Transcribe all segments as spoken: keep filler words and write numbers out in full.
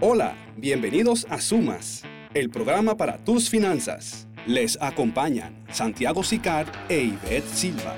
Hola, bienvenidos a Sumas, el programa para tus finanzas. Les acompañan Santiago Sicar e Ivette Silva.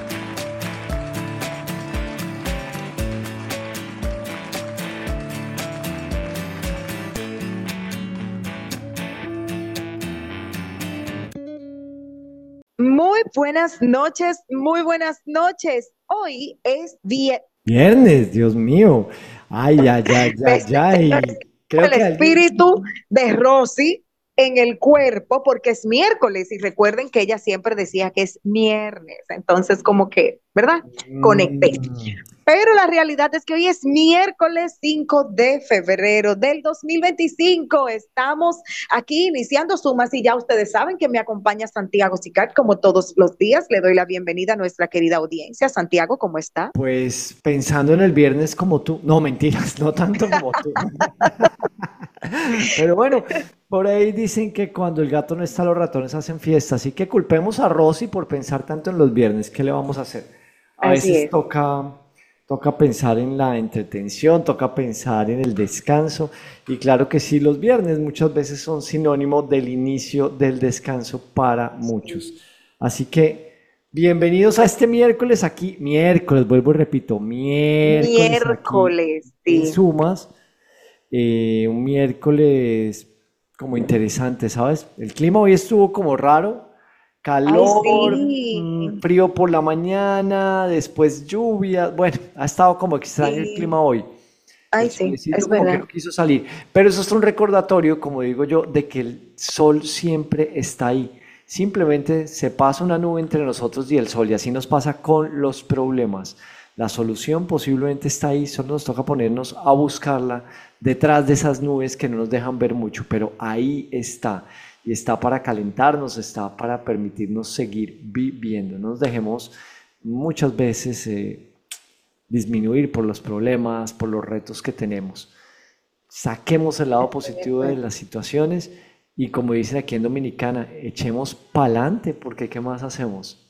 Muy buenas noches, muy buenas noches. Hoy es viernes. Viernes, Dios mío. Ay, ay, ay, ay, ay. Creo El que alguien... espíritu de Rosy en el cuerpo porque es miércoles y recuerden que ella siempre decía que es viernes. Entonces como que, ¿verdad? Conecté. Mm, Pero la realidad es que hoy es miércoles cinco de febrero del dos mil veinticinco. Estamos aquí iniciando sumas y ya ustedes saben que me acompaña Santiago Sicar como todos los días. Le doy la bienvenida a nuestra querida audiencia. Santiago, ¿cómo está? pues pensando en el viernes como tú. No, mentiras, no tanto como tú. Pero bueno, por ahí dicen que cuando el gato no está, los ratones hacen fiesta. Así que culpemos a Rosy por pensar tanto en los viernes. ¿Qué le vamos a hacer? A Así veces es. toca, toca pensar en la entretención, toca pensar en el descanso. Y claro que sí, los viernes muchas veces son sinónimo del inicio del descanso para muchos. Así que bienvenidos a este miércoles aquí, miércoles, vuelvo y repito, miércoles aquí Miércoles, en sí. Sumas. Eh, un miércoles como interesante, ¿sabes? El clima hoy estuvo como raro, Ay, calor, mm, sí. frío por la mañana, después lluvia, bueno, ha estado como extraño el clima Sí. hoy. El Ay, sí, solecito es como que verdad. no quiso salir, pero eso es un recordatorio, como digo yo, de que el sol siempre está ahí. Simplemente se pasa una nube entre nosotros y el sol, y así nos pasa con los problemas. La solución posiblemente está ahí, solo nos toca ponernos a buscarla detrás de esas nubes que no nos dejan ver mucho, pero ahí está. Y está para calentarnos, está para permitirnos seguir viviendo. No nos dejemos muchas veces eh, disminuir por los problemas, por los retos que tenemos. Saquemos el lado Estoy de positivo de acuerdo. las situaciones y, como dicen aquí en Dominicana, echemos pa'lante, porque ¿qué más hacemos?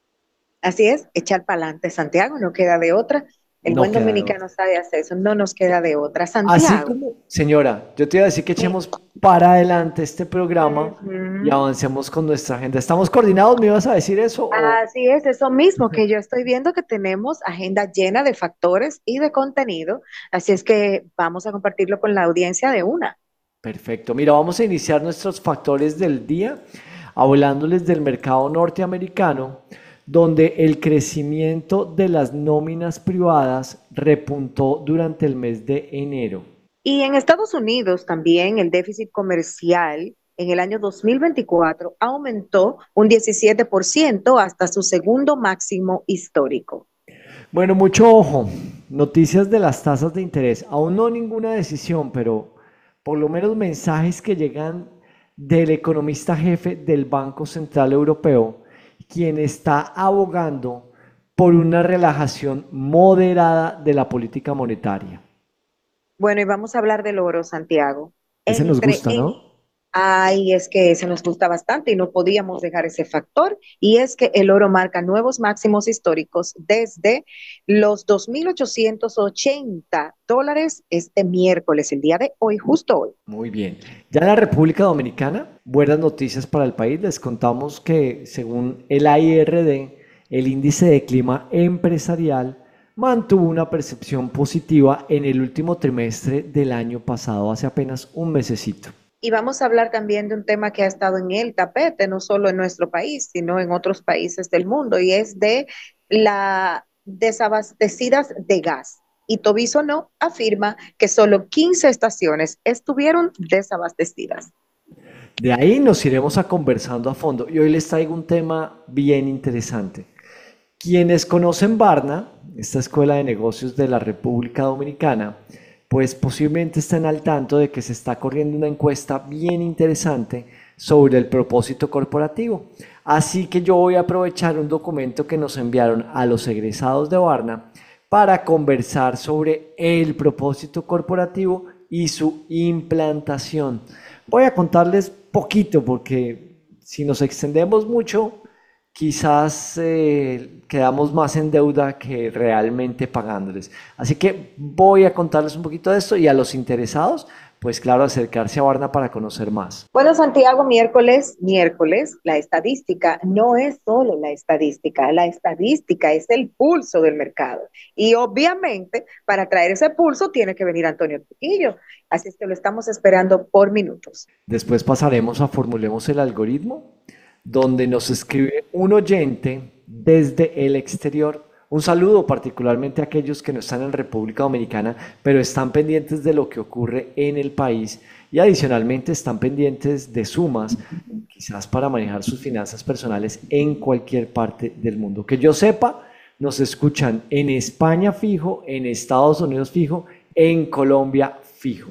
Así es, echar para adelante, Santiago, no queda de otra. El No buen queda de dominicano otra. sabe hacer eso, no nos queda de otra. Así Santiago. como, señora, yo te iba a decir que Sí. echemos para adelante este programa y Ujú. avancemos con nuestra agenda. ¿Estamos coordinados? ¿Me ibas a decir eso? O... Así es, eso mismo que yo estoy viendo que tenemos agenda llena de factores y de contenido, así es que vamos a compartirlo con la audiencia de una. Perfecto. Mira, vamos a iniciar nuestros factores del día hablándoles del mercado norteamericano, donde el crecimiento de las nóminas privadas repuntó durante el mes de enero. Y en Estados Unidos también el déficit comercial en el año dos mil veinticuatro aumentó un diecisiete por ciento hasta su segundo máximo histórico. Bueno, mucho ojo. Noticias de las tasas de interés. Aún no ninguna decisión, pero por lo menos mensajes que llegan del economista jefe del Banco Central Europeo, quien está abogando por una relajación moderada de la política monetaria. Bueno, y vamos a hablar del oro, Santiago. Ese nos Entre gusta, en, ¿no? ay, es que ese nos gusta bastante y no podíamos dejar ese factor, y es que el oro marca nuevos máximos históricos desde los dos mil ochocientos ochenta dólares este miércoles, el día de hoy, justo hoy. Muy bien. Ya en la República Dominicana, buenas noticias para el país. Les contamos que según el I R D, el índice de clima empresarial mantuvo una percepción positiva en el último trimestre del año pasado, hace apenas un mesecito. Y vamos a hablar también de un tema que ha estado en el tapete, no solo en nuestro país, sino en otros países del mundo, y es de la desabastecidas de gas. Y Tobiso no afirma que solo quince estaciones estuvieron desabastecidas. De ahí nos iremos a conversando a fondo y hoy les traigo un tema bien interesante. Quienes conocen Barna, esta escuela de negocios de la República Dominicana, pues posiblemente estén al tanto de que se está corriendo una encuesta bien interesante sobre el propósito corporativo. Así que yo voy a aprovechar un documento que nos enviaron a los egresados de Barna para conversar sobre el propósito corporativo y su implantación. Voy a contarles poquito porque si nos extendemos mucho, quizás eh, quedamos más en deuda que realmente pagándoles. Así que voy a contarles un poquito de esto y a los interesados, pues claro, acercarse a Barna para conocer más. Bueno, Santiago, miércoles, miércoles, la estadística no es solo la estadística, la estadística es el pulso del mercado. Y obviamente, para traer ese pulso tiene que venir Antonio Trujillo. Así es que lo estamos esperando por minutos. Después pasaremos a Formulemos el Algoritmo, donde nos escribe un oyente desde el exterior. Un saludo particularmente a aquellos que no están en República Dominicana, pero están pendientes de lo que ocurre en el país y adicionalmente están pendientes de sumas, quizás para manejar sus finanzas personales en cualquier parte del mundo. Que yo sepa, nos escuchan en España fijo, en Estados Unidos fijo, en Colombia fijo.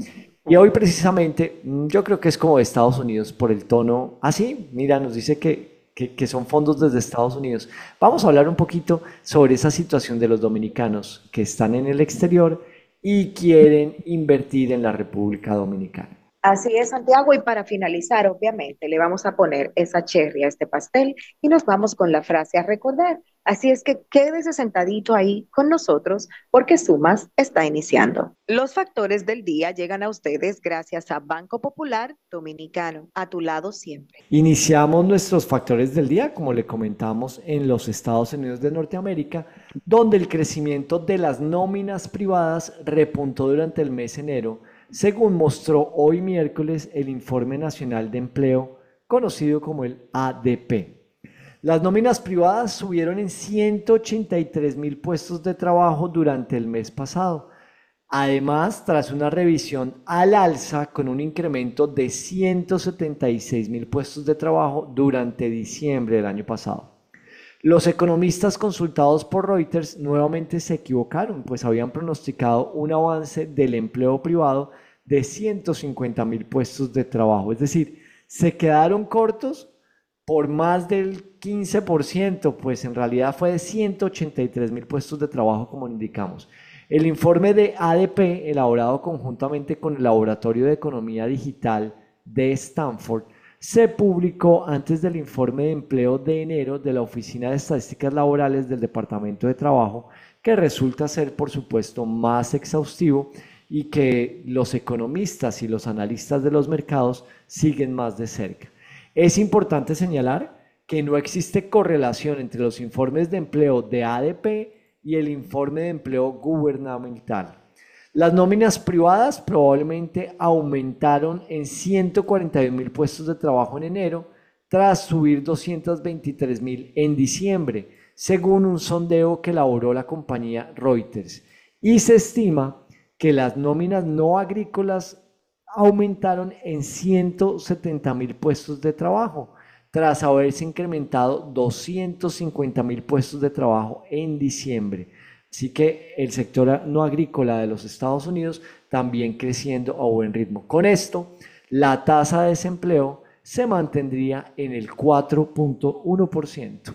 Y hoy precisamente, yo creo que es como de Estados Unidos por el tono. Ah, sí, mira, nos dice que, que, que son fondos desde Estados Unidos. Vamos a hablar un poquito sobre esa situación de los dominicanos que están en el exterior y quieren invertir en la República Dominicana. Así es, Santiago, y para finalizar, obviamente, le vamos a poner esa cherry a este pastel y nos vamos con la frase a recordar. Así es que quédese sentadito ahí con nosotros porque Sumas está iniciando. Los factores del día llegan a ustedes gracias a Banco Popular Dominicano, a tu lado siempre. Iniciamos nuestros factores del día, como le comentamos, en los Estados Unidos de Norteamérica, donde el crecimiento de las nóminas privadas repuntó durante el mes de enero, según mostró hoy miércoles el Informe Nacional de Empleo, conocido como el A D P. Las nóminas privadas subieron en ciento ochenta y tres mil puestos de trabajo durante el mes pasado. Además, tras una revisión al alza con un incremento de ciento setenta y seis mil puestos de trabajo durante diciembre del año pasado. Los economistas consultados por Reuters nuevamente se equivocaron, pues habían pronosticado un avance del empleo privado de ciento cincuenta mil puestos de trabajo. Es decir, se quedaron cortos por más del quince por ciento, pues en realidad fue de ciento ochenta y tres mil puestos de trabajo, como indicamos. El informe de A D P, elaborado conjuntamente con el Laboratorio de Economía Digital de Stanford, se publicó antes del informe de empleo de enero de la Oficina de Estadísticas Laborales del Departamento de Trabajo, que resulta ser, por supuesto, más exhaustivo y que los economistas y los analistas de los mercados siguen más de cerca. Es importante señalar que no existe correlación entre los informes de empleo de A D P y el informe de empleo gubernamental. Las nóminas privadas probablemente aumentaron en ciento cuarenta y un mil puestos de trabajo en enero, tras subir doscientos veintitrés mil en diciembre, según un sondeo que elaboró la compañía Reuters. Y se estima que las nóminas no agrícolas aumentaron en ciento setenta mil puestos de trabajo, tras haberse incrementado doscientos cincuenta mil puestos de trabajo en diciembre. Así que el sector no agrícola de los Estados Unidos también creciendo a buen ritmo. Con esto, la tasa de desempleo se mantendría en el cuatro punto uno por ciento.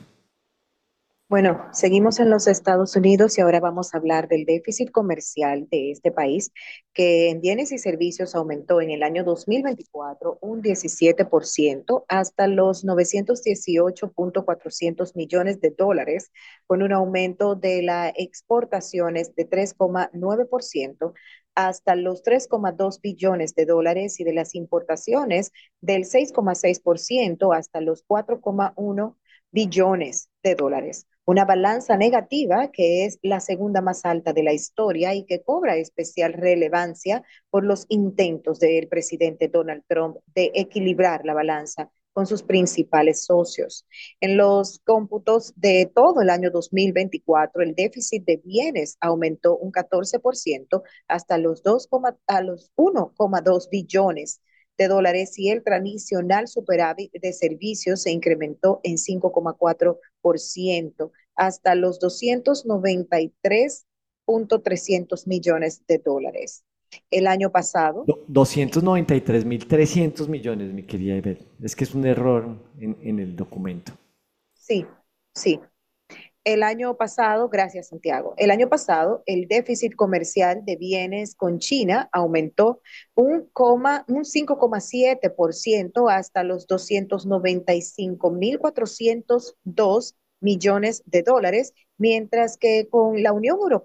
Bueno, seguimos en los Estados Unidos y ahora vamos a hablar del déficit comercial de este país, que en bienes y servicios aumentó en el año dos mil veinticuatro un diecisiete por ciento hasta los novecientos dieciocho punto cuatrocientos millones de dólares, con un aumento de las exportaciones de tres coma nueve por ciento hasta los tres coma dos billones de dólares y de las importaciones del seis coma seis por ciento hasta los cuatro coma uno billones de dólares. Una balanza negativa que es la segunda más alta de la historia y que cobra especial relevancia por los intentos del presidente Donald Trump de equilibrar la balanza con sus principales socios. En los cómputos de todo el año dos mil veinticuatro, el déficit de bienes aumentó un catorce por ciento hasta los, dos, a los uno coma dos billones de dólares y el tradicional superávit de servicios se incrementó en cinco coma cuatro por ciento hasta los doscientos noventa y tres punto trescientos millones de dólares. El año pasado. doscientos noventa y tres mil trescientos millones, mi querida Ivette. Es que es un error en, en el documento. Sí, sí. El año pasado, gracias Santiago, el año pasado el déficit comercial de bienes con China aumentó un, un cinco coma siete por ciento hasta los doscientos noventa y cinco mil cuatrocientos dos millones de dólares, mientras que con la Unión Europea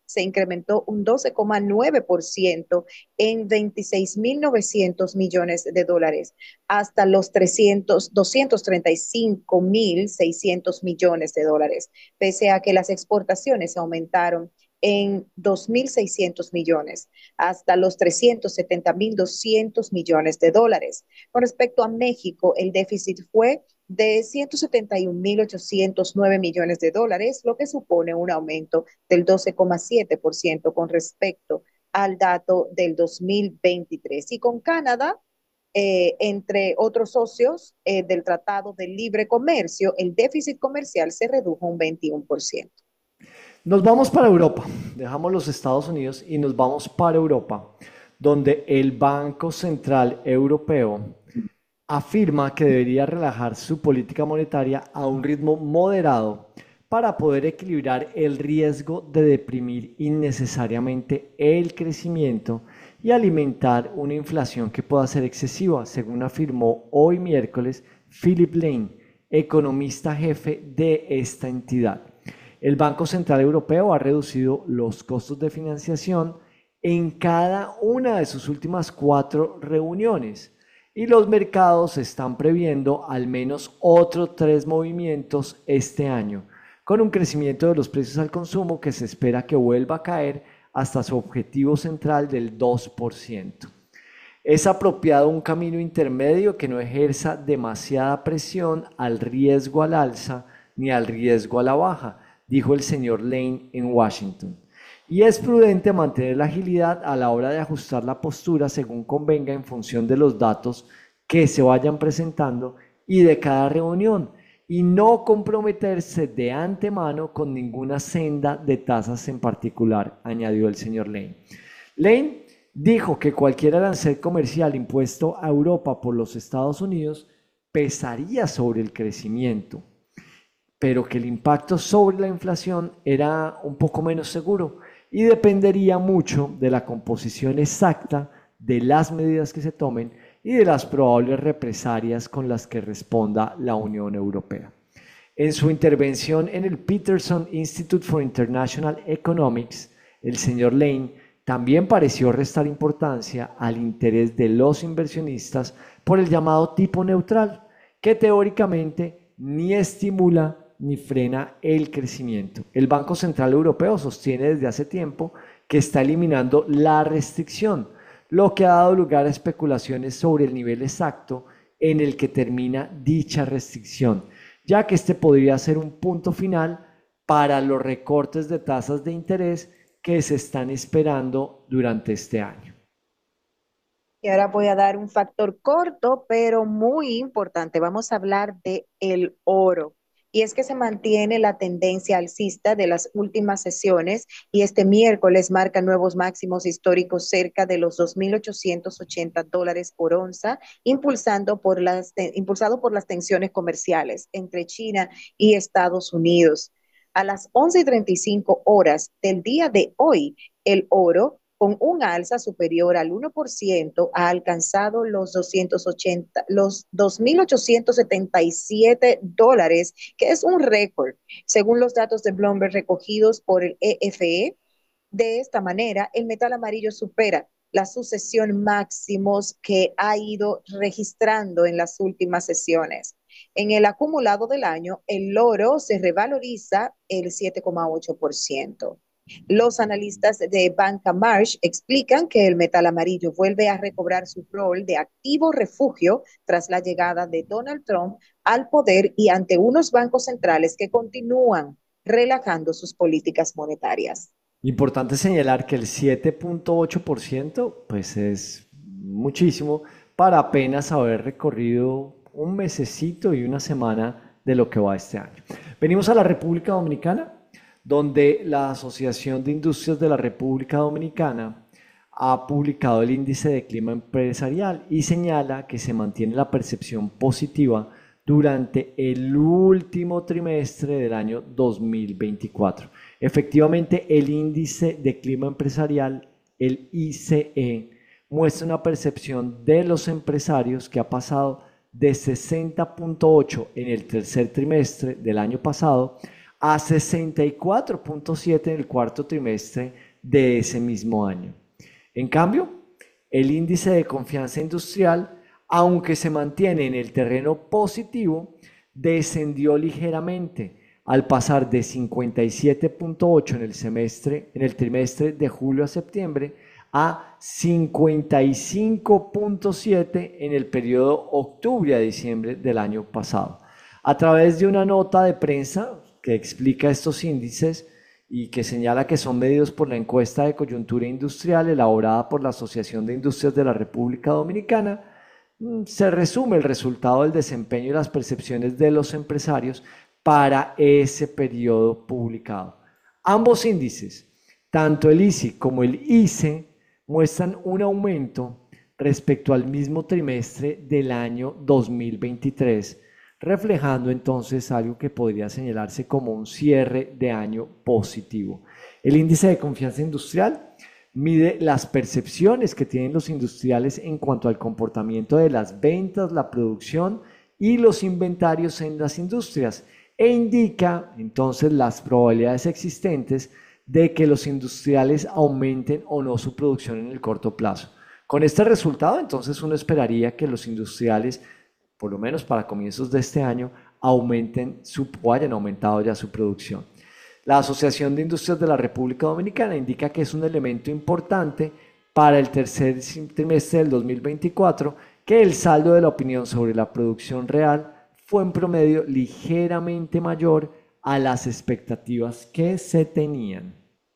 se incrementó un doce coma nueve por ciento en veintiséis mil novecientos millones de dólares, hasta los trescientos, doscientos treinta y cinco mil seiscientos millones de dólares, pese a que las exportaciones aumentaron en dos mil seiscientos millones, hasta los trescientos setenta mil doscientos millones de dólares. Con respecto a México, el déficit fue de ciento setenta y un mil ochocientos nueve millones de dólares, lo que supone un aumento del doce coma siete por ciento con respecto al dato del dos mil veintitrés. Y con Canadá, eh, entre otros socios eh, del Tratado de Libre Comercio, el déficit comercial se redujo un veintiuno por ciento. Nos vamos para Europa, dejamos los Estados Unidos y nos vamos para Europa, donde el Banco Central Europeo afirma que debería relajar su política monetaria a un ritmo moderado para poder equilibrar el riesgo de deprimir innecesariamente el crecimiento y alimentar una inflación que pueda ser excesiva, según afirmó hoy miércoles Philip Lane, economista jefe de esta entidad. El Banco Central Europeo ha reducido los costos de financiación en cada una de sus últimas cuatro reuniones y los mercados están previendo al menos otros tres movimientos este año, con un crecimiento de los precios al consumo que se espera que vuelva a caer hasta su objetivo central del dos por ciento. Es apropiado un camino intermedio que no ejerza demasiada presión al riesgo al alza ni al riesgo a la baja, dijo el señor Lane en Washington. Y es prudente mantener la agilidad a la hora de ajustar la postura según convenga en función de los datos que se vayan presentando y de cada reunión, y no comprometerse de antemano con ninguna senda de tasas en particular, añadió el señor Lane. Lane dijo que cualquier arancel comercial impuesto a Europa por los Estados Unidos pesaría sobre el crecimiento, pero que el impacto sobre la inflación era un poco menos seguro y dependería mucho de la composición exacta de las medidas que se tomen y de las probables represalias con las que responda la Unión Europea. En su intervención en el Peterson Institute for International Economics, el señor Lane también pareció restar importancia al interés de los inversionistas por el llamado tipo neutral, que teóricamente ni estimula ni frena el crecimiento. El Banco Central Europeo sostiene desde hace tiempo que está eliminando la restricción, lo que ha dado lugar a especulaciones sobre el nivel exacto en el que termina dicha restricción, ya que este podría ser un punto final para los recortes de tasas de interés que se están esperando durante este año. Y ahora voy a dar un factor corto, pero muy importante. Vamos a hablar de el oro. Y es que se mantiene la tendencia alcista de las últimas sesiones y este miércoles marca nuevos máximos históricos cerca de los dos mil ochocientos ochenta dólares por onza, impulsando por las, impulsado por las tensiones comerciales entre China y Estados Unidos. A las once y treinta y cinco horas del día de hoy, el oro, con un alza superior al uno por ciento, ha alcanzado los doscientos ochenta, los dos mil ochocientos setenta y siete dólares, que es un récord, según los datos de Bloomberg recogidos por el E F E. De esta manera, el metal amarillo supera la sucesión máximos que ha ido registrando en las últimas sesiones. En el acumulado del año, el oro se revaloriza el siete coma ocho por ciento. Los analistas de Banca Marsh explican que el metal amarillo vuelve a recobrar su rol de activo refugio tras la llegada de Donald Trump al poder y ante unos bancos centrales que continúan relajando sus políticas monetarias. Importante señalar que el siete punto ocho por ciento pues es muchísimo para apenas haber recorrido un mesecito y una semana de lo que va este año. Venimos a la República Dominicana, donde la Asociación de Industrias de la República Dominicana ha publicado el índice de clima empresarial y señala que se mantiene la percepción positiva durante el último trimestre del año dos mil veinticuatro. Efectivamente, el índice de clima empresarial, el I C E, muestra una percepción de los empresarios que ha pasado de sesenta punto ocho en el tercer trimestre del año pasado a sesenta y cuatro punto siete en el cuarto trimestre de ese mismo año. En cambio, el índice de confianza industrial, aunque se mantiene en el terreno positivo, descendió ligeramente al pasar de cincuenta y siete punto ocho en el semestre, en el trimestre de julio a septiembre, a cincuenta y cinco punto siete en el periodo octubre a diciembre del año pasado. A través de una nota de prensa que explica estos índices y que señala que son medidos por la encuesta de coyuntura industrial elaborada por la Asociación de Industrias de la República Dominicana, se resume el resultado del desempeño y las percepciones de los empresarios para ese periodo publicado. Ambos índices, tanto el I S I como el I C E, muestran un aumento respecto al mismo trimestre del año dos mil veintitrés, reflejando entonces algo que podría señalarse como un cierre de año positivo. El índice de confianza industrial mide las percepciones que tienen los industriales en cuanto al comportamiento de las ventas, la producción y los inventarios en las industrias e indica entonces las probabilidades existentes de que los industriales aumenten o no su producción en el corto plazo. Con este resultado, entonces uno esperaría que los industriales, por lo menos para comienzos de este año, aumenten su, o hayan aumentado ya su producción. La Asociación de Industrias de la República Dominicana indica que es un elemento importante para el tercer trimestre del dos mil veinticuatro que el saldo de la opinión sobre la producción real fue en promedio ligeramente mayor a las expectativas que se tenían.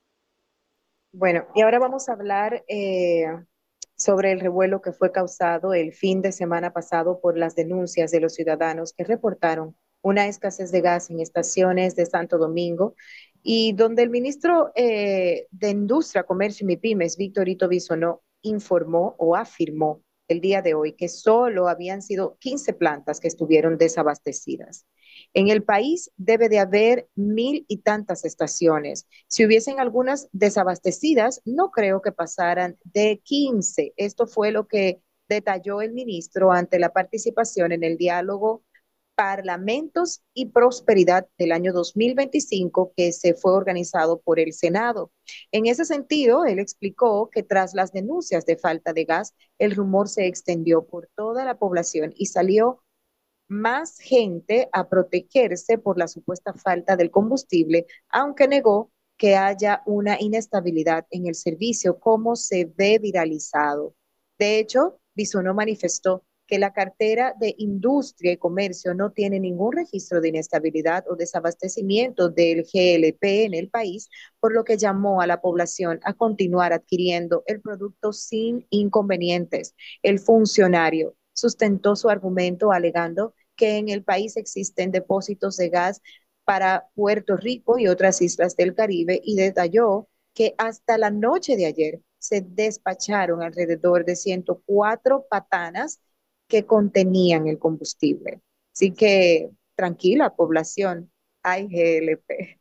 Bueno, y ahora vamos a hablar eh, sobre el revuelo que fue causado el fin de semana pasado por las denuncias de los ciudadanos que reportaron una escasez de gas en estaciones de Santo Domingo y donde el ministro eh, de Industria, Comercio y MIPYMES, Víctor Ito Bisonó, informó o afirmó el día de hoy que solo habían sido quince plantas que estuvieron desabastecidas. En el país debe de haber mil y tantas estaciones. Si hubiesen algunas desabastecidas, no creo que pasaran de quince. Esto fue lo que detalló el ministro ante la participación en el diálogo Parlamentos y Prosperidad del año dos mil veinticinco que se fue organizado por el Senado. En ese sentido, él explicó que tras las denuncias de falta de gas, el rumor se extendió por toda la población y salió más gente a protegerse por la supuesta falta del combustible, aunque negó que haya una inestabilidad en el servicio, como se ve viralizado. De hecho, Bisonó manifestó que la cartera de Industria y Comercio no tiene ningún registro de inestabilidad o desabastecimiento del G L P en el país, por lo que llamó a la población a continuar adquiriendo el producto sin inconvenientes. El funcionario sustentó su argumento alegando que en el país existen depósitos de gas para Puerto Rico y otras islas del Caribe y detalló que hasta la noche de ayer se despacharon alrededor de ciento cuatro patanas que contenían el combustible. Así que tranquila, población, hay G L P.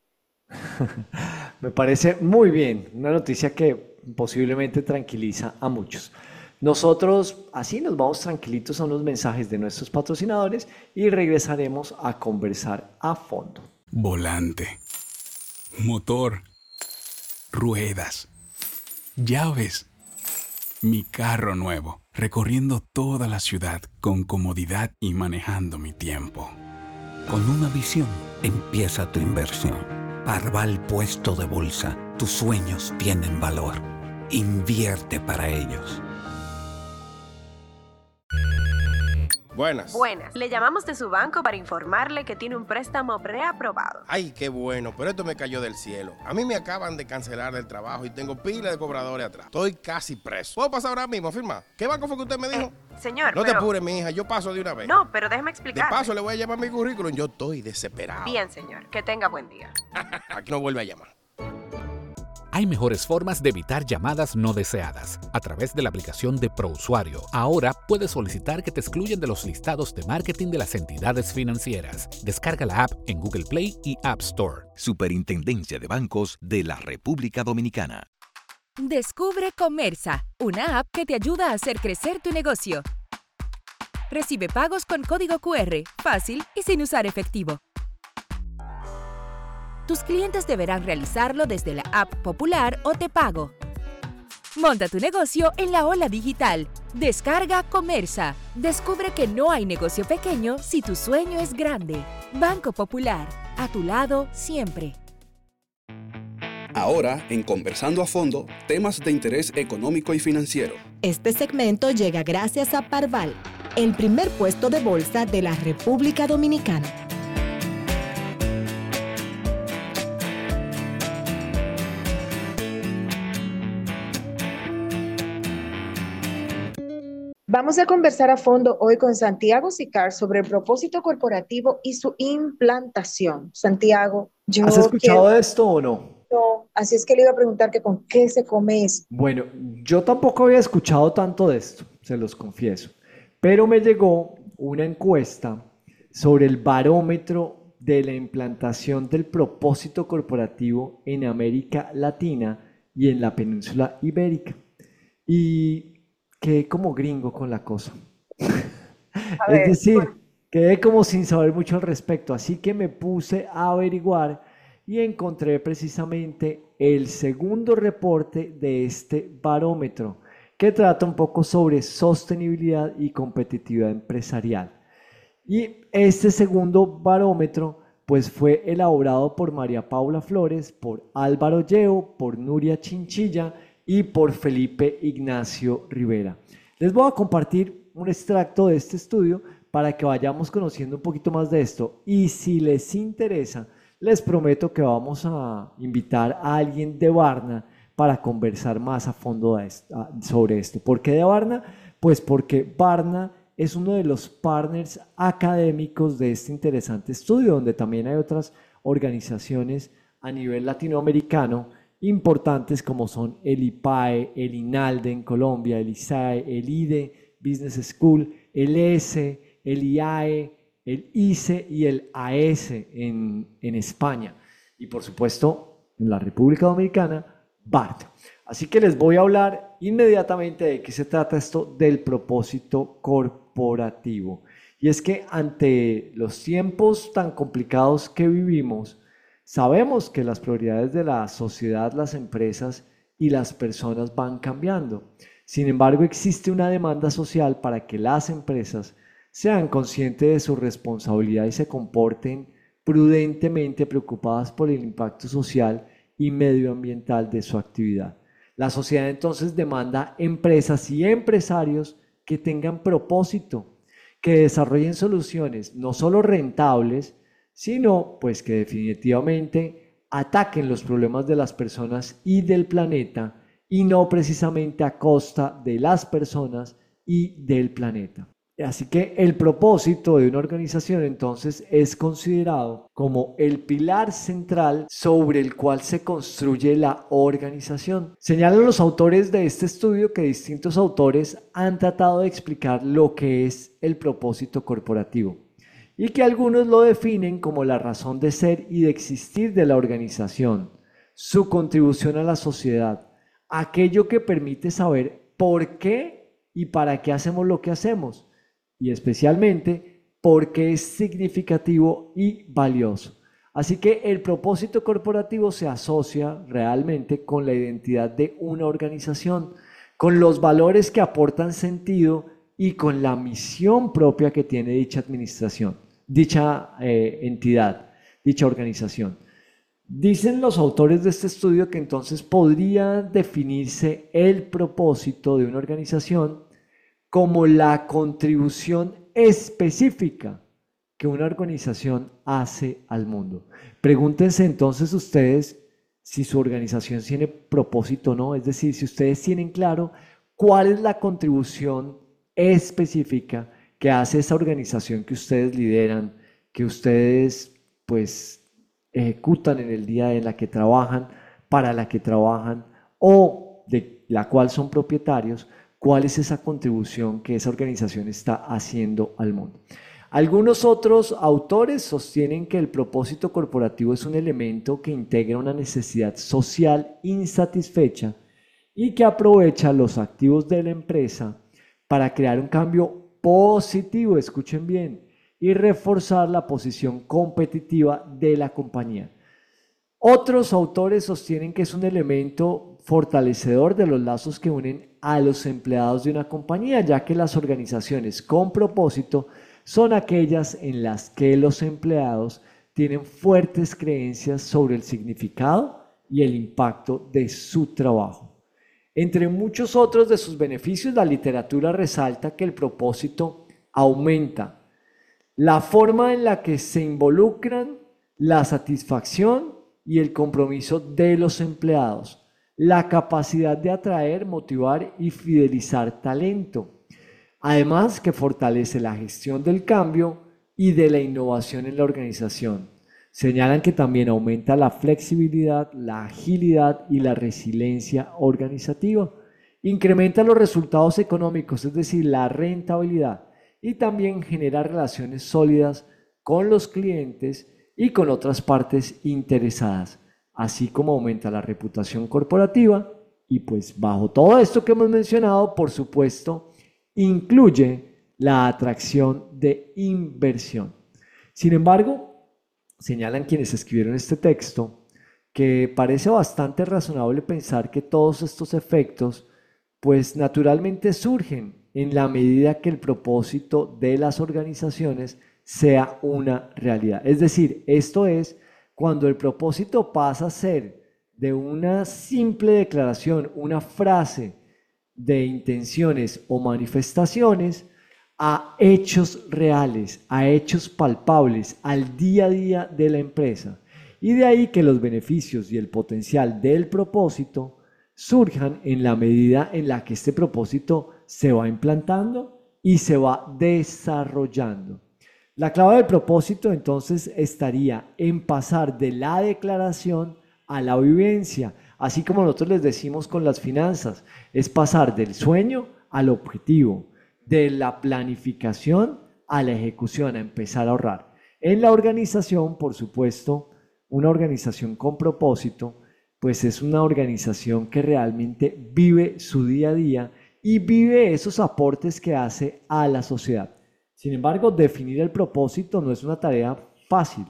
Me parece muy bien, una noticia que posiblemente tranquiliza a muchos. Nosotros así nos vamos tranquilitos a unos mensajes de nuestros patrocinadores y regresaremos a conversar a fondo. Volante, motor, ruedas, llaves, mi carro nuevo, recorriendo toda la ciudad con comodidad y manejando mi tiempo. Con una visión empieza tu inversión. Parval Puesto de Bolsa, tus sueños tienen valor. Invierte para ellos. Buenas. Buenas. Le llamamos de su banco para informarle que tiene un préstamo preaprobado. Ay, qué bueno, pero esto me cayó del cielo. A mí me acaban de cancelar del trabajo y tengo pila de cobradores atrás. Estoy casi preso. ¿Puedo pasar ahora mismo a firmar? ¿Qué banco fue que usted me dijo? Eh, señor, No pero... te apures, mi hija, yo paso de una vez. No, pero déjeme explicar. De paso le voy a llamar mi currículum, yo estoy desesperado. Bien, señor, que tenga buen día. Aquí no vuelve a llamar. Hay mejores formas de evitar llamadas no deseadas. A través de la aplicación de ProUsuario, ahora puedes solicitar que te excluyan de los listados de marketing de las entidades financieras. Descarga la app en Google Play y App Store. Superintendencia de Bancos de la República Dominicana. Descubre Comersa, una app que te ayuda a hacer crecer tu negocio. Recibe pagos con código Q R, fácil y sin usar efectivo. tus clientes deberán realizarlo desde la app Popular o Te Pago. Monta tu negocio en la ola digital. Descarga Comersa. Descubre que no hay negocio pequeño si tu sueño es grande. Banco Popular, a tu lado siempre. Ahora, en Conversando a Fondo, temas de interés económico y financiero. Este segmento llega gracias a Parval, el primer puesto de bolsa de la República Dominicana. Vamos a conversar a fondo hoy con Santiago Sicar sobre el propósito corporativo y su implantación. Santiago, yo ¿has escuchado quiero... de esto o no? No, así es que le iba a preguntar que con qué se come eso. Bueno, yo tampoco había escuchado tanto de esto, se los confieso, pero me llegó una encuesta sobre el barómetro de la implantación del propósito corporativo en América Latina y en la península ibérica. Y quedé como gringo con la cosa. A Es ver, decir, bueno. quedé como sin saber mucho al respecto, así que me puse a averiguar y encontré precisamente el segundo reporte de este barómetro, que trata un poco sobre sostenibilidad y competitividad empresarial. Y este segundo barómetro pues fue elaborado por María Paula Flores, por Álvaro Lleo, por Nuria Chinchilla y por Felipe Ignacio Rivera. Les voy a compartir un extracto de este estudio para que vayamos conociendo un poquito más de esto, y si les interesa, les prometo que vamos a invitar a alguien de Barna para conversar más a fondo de esto, sobre esto. ¿Por qué de Barna? Pues porque Barna es uno de los partners académicos de este interesante estudio, donde también hay otras organizaciones a nivel latinoamericano importantes como son el I P A E, el INALDE en Colombia, el ISAE, el I D E Business School, el E S E, el I A E, el I C E y el A E S E en, en España, y por supuesto en la República Dominicana, B A R T. Así que les voy a hablar inmediatamente de qué se trata esto del propósito corporativo. Y es que ante los tiempos tan complicados que vivimos, sabemos que las prioridades de la sociedad, las empresas y las personas van cambiando. Sin embargo, existe una demanda social para que las empresas sean conscientes de su responsabilidad y se comporten prudentemente, preocupadas por el impacto social y medioambiental de su actividad. La sociedad entonces demanda empresas y empresarios que tengan propósito, que desarrollen soluciones no solo rentables, sino pues que definitivamente ataquen los problemas de las personas y del planeta, y no precisamente a costa de las personas y del planeta. Así que el propósito de una organización entonces es considerado como el pilar central sobre el cual se construye la organización. Señalan los autores de este estudio que distintos autores han tratado de explicar lo que es el propósito corporativo, y que algunos lo definen como la razón de ser y de existir de la organización, su contribución a la sociedad, aquello que permite saber por qué y para qué hacemos lo que hacemos, y especialmente por qué es significativo y valioso. Así que el propósito corporativo se asocia realmente con la identidad de una organización, con los valores que aportan sentido y con la misión propia que tiene dicha administración, dicha eh, entidad, dicha organización. Dicen los autores de este estudio que entonces podría definirse el propósito de una organización como la contribución específica que una organización hace al mundo. Pregúntense entonces ustedes si su organización tiene propósito o no, es decir, si ustedes tienen claro cuál es la contribución específica que hace esa organización que ustedes lideran, que ustedes pues ejecutan en el día en la que trabajan, para la que trabajan o de la cual son propietarios. ¿Cuál es esa contribución que esa organización está haciendo al mundo? Algunos otros autores sostienen que el propósito corporativo es un elemento que integra una necesidad social insatisfecha y que aprovecha los activos de la empresa para crear un cambio positivo, escuchen bien, y reforzar la posición competitiva de la compañía. Otros autores sostienen que es un elemento fortalecedor de los lazos que unen a los empleados de una compañía, ya que las organizaciones con propósito son aquellas en las que los empleados tienen fuertes creencias sobre el significado y el impacto de su trabajo. Entre muchos otros de sus beneficios, la literatura resalta que el propósito aumenta la forma en la que se involucran, la satisfacción y el compromiso de los empleados, la capacidad de atraer, motivar y fidelizar talento. Además, que fortalece la gestión del cambio y de la innovación en la organización. Señalan que también aumenta la flexibilidad, la agilidad y la resiliencia organizativa. Incrementa los resultados económicos, es decir, la rentabilidad, y también genera relaciones sólidas con los clientes y con otras partes interesadas, así como aumenta la reputación corporativa. Y pues bajo todo esto que hemos mencionado, por supuesto, incluye la atracción de inversión. Sin embargo, señalan quienes escribieron este texto que parece bastante razonable pensar que todos estos efectos pues naturalmente surgen en la medida que el propósito de las organizaciones sea una realidad. Es decir, esto es cuando el propósito pasa a ser de una simple declaración, una frase de intenciones o manifestaciones, a hechos reales, a hechos palpables, al día a día de la empresa. Y de ahí que los beneficios y el potencial del propósito surjan en la medida en la que este propósito se va implantando y se va desarrollando. La clave del propósito entonces estaría en pasar de la declaración a la vivencia, así como nosotros les decimos con las finanzas, es pasar del sueño al objetivo, de la planificación a la ejecución, a empezar a ahorrar. En la organización, por supuesto, una organización con propósito, pues es una organización que realmente vive su día a día y vive esos aportes que hace a la sociedad. Sin embargo, definir el propósito no es una tarea fácil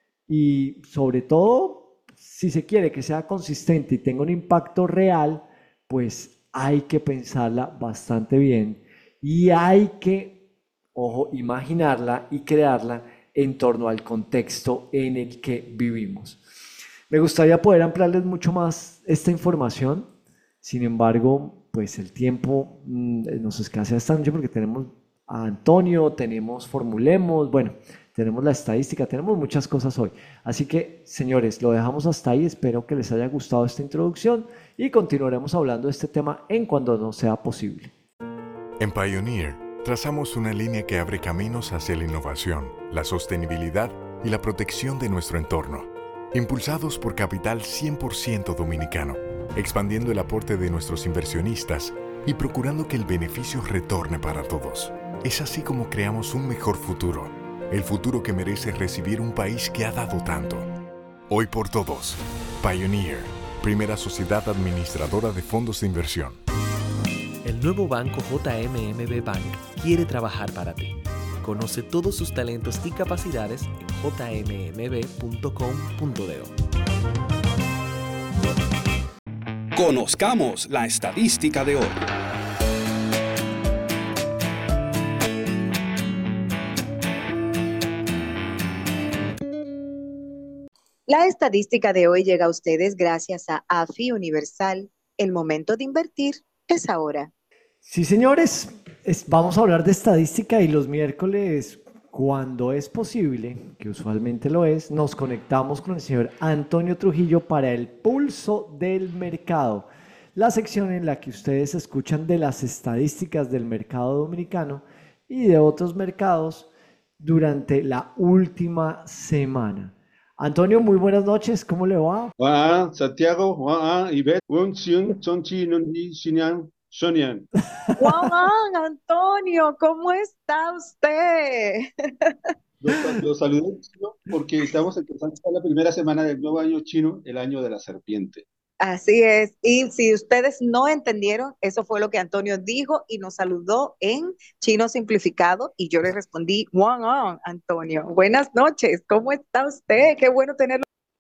y sobre todo, si se quiere que sea consistente y tenga un impacto real, pues hay que pensarla bastante bien y hay que, ojo, imaginarla y crearla en torno al contexto en el que vivimos. Me gustaría poder ampliarles mucho más esta información, sin embargo, pues el tiempo mmm, nos escasea esta noche porque tenemos a Antonio, tenemos Formulemos, bueno, tenemos la estadística, tenemos muchas cosas hoy. Así que, señores, lo dejamos hasta ahí. Espero que les haya gustado esta introducción y continuaremos hablando de este tema en cuando nos sea posible. En Pioneer, trazamos una línea que abre caminos hacia la innovación, la sostenibilidad y la protección de nuestro entorno. Impulsados por capital cien por ciento dominicano, expandiendo el aporte de nuestros inversionistas y procurando que el beneficio retorne para todos. Es así como creamos un mejor futuro, el futuro que merece recibir un país que ha dado tanto. Hoy por todos, Pioneer, primera sociedad administradora de fondos de inversión. El nuevo banco J M M B Bank quiere trabajar para ti. Conoce todos sus talentos y capacidades en j m m b punto com punto d o. Conozcamos la estadística de hoy. La estadística de hoy llega a ustedes gracias a A F I Universal. El momento de invertir es ahora. Sí, señores, es, vamos a hablar de estadística y los miércoles, cuando es posible, que usualmente lo es, nos conectamos con el señor Antonio Trujillo para el pulso del mercado, la sección en la que ustedes escuchan de las estadísticas del mercado dominicano y de otros mercados durante la última semana. Antonio, muy buenas noches, ¿cómo le va? Hola, Santiago, hola, Ivette, Sonchi, Nondi, Xinyan, Sonian. Juan Antonio, ¿cómo está usted? Los, los saludo porque estamos empezando la primera semana del nuevo año chino, el año de la serpiente. Así es, y si ustedes no entendieron, eso fue lo que Antonio dijo y nos saludó en chino simplificado y yo le respondí, Juan Antonio, buenas noches, ¿cómo está usted? Qué bueno tenerlo.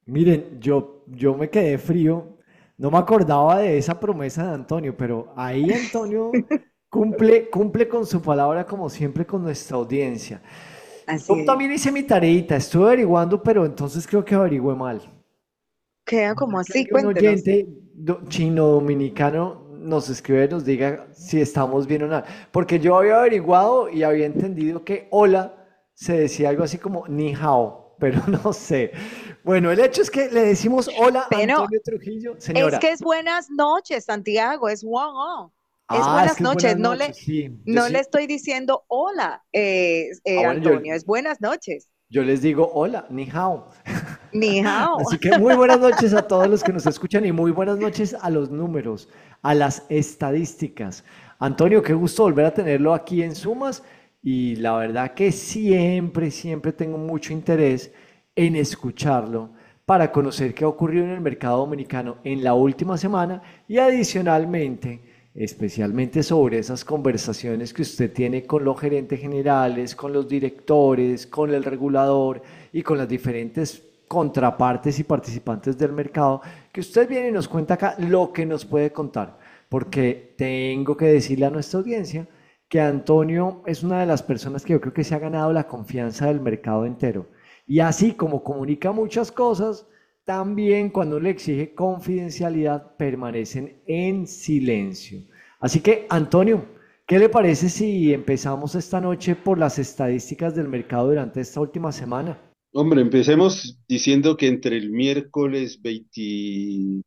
Miren, yo, yo me quedé frío, no me acordaba de esa promesa de Antonio, pero ahí Antonio cumple, cumple con su palabra como siempre con nuestra audiencia. Así Yo es. también hice mi tareita, estuve averiguando, pero entonces creo que averigüé mal. Queda como Que así, alguien cuéntenos. oyente do- chino-dominicano nos escribe y nos diga si estamos bien o no. Porque yo había averiguado y había entendido que hola se decía algo así como ni hao, pero no sé. Bueno, el hecho es que le decimos hola a Pero Antonio Trujillo, es señora. que es buenas noches, Santiago, es one oh. Es Ah, es buenas que es buenas noches, no le, noches, sí. Yo no le sí. estoy diciendo hola, eh, Ah, eh, bueno, yo, Antonio, es buenas noches. yo les digo hola, ni hao. Ni hao. Así que muy buenas noches a todos los que nos escuchan y muy buenas noches a los números, a las estadísticas. Antonio, qué gusto volver a tenerlo aquí en Sumas y la verdad que siempre, siempre tengo mucho interés en escucharlo para conocer qué ha ocurrido en el mercado dominicano en la última semana y adicionalmente, especialmente sobre esas conversaciones que usted tiene con los gerentes generales, con los directores, con el regulador y con las diferentes contrapartes y participantes del mercado, que usted viene y nos cuenta acá lo que nos puede contar, porque tengo que decirle a nuestra audiencia que Antonio es una de las personas que yo creo que se ha ganado la confianza del mercado entero. Y así como comunica muchas cosas, también cuando le exige confidencialidad permanecen en silencio. Así que, Antonio, ¿qué le parece si empezamos esta noche por las estadísticas del mercado durante esta última semana? Hombre, empecemos diciendo que entre el miércoles veintinueve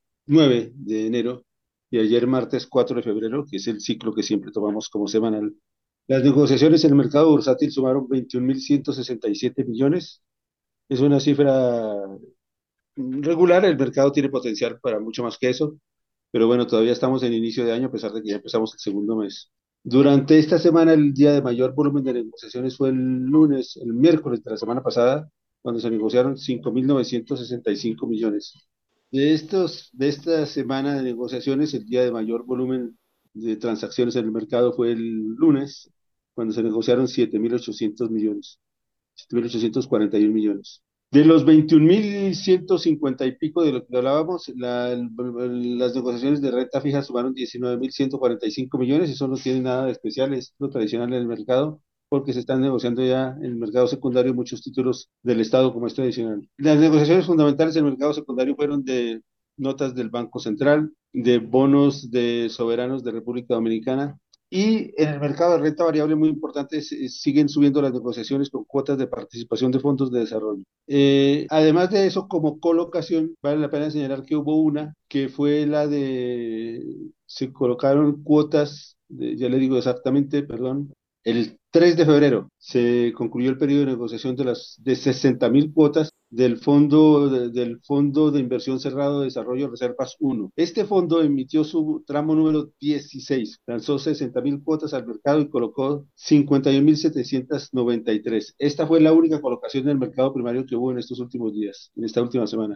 de enero y ayer martes cuatro de febrero, que es el ciclo que siempre tomamos como semanal, las negociaciones en el mercado bursátil sumaron veintiún mil ciento sesenta y siete millones. Es una cifra regular, el mercado tiene potencial para mucho más que eso, pero bueno, todavía estamos en inicio de año a pesar de que ya empezamos el segundo mes. Durante esta semana, el día de mayor volumen de negociaciones fue el lunes, el miércoles de la semana pasada, cuando se negociaron cinco mil novecientos sesenta y cinco millones. De estos, de esta semana de negociaciones, el día de mayor volumen de transacciones en el mercado fue el lunes, cuando se negociaron siete mil ochocientos millones, siete mil ochocientos cuarenta y uno millones. De los veintiún mil ciento cincuenta y pico de lo que hablábamos, la- el- las negociaciones de renta fija sumaron diecinueve mil ciento cuarenta y cinco millones, y eso no tiene nada de especial, es lo tradicional en el mercado, porque se están negociando ya en el mercado secundario muchos títulos del Estado como es tradicional. Las negociaciones fundamentales en el mercado secundario fueron de notas del Banco Central, de bonos de soberanos de República Dominicana, y en el mercado de renta variable muy importante, es- es- siguen subiendo las negociaciones con cuotas de participación de fondos de desarrollo. Eh, además de eso, como colocación, vale la pena señalar que hubo una que fue la de, se colocaron cuotas, de- ya le digo exactamente, perdón, el tres de febrero se concluyó el periodo de negociación de las de sesenta mil cuotas del fondo de, del Fondo de Inversión Cerrado de Desarrollo Reservas uno. Este fondo emitió su tramo número dieciséis, lanzó sesenta mil cuotas al mercado y colocó cincuenta y un mil setecientos noventa y tres. Esta fue la única colocación del mercado primario que hubo en estos últimos días, en esta última semana.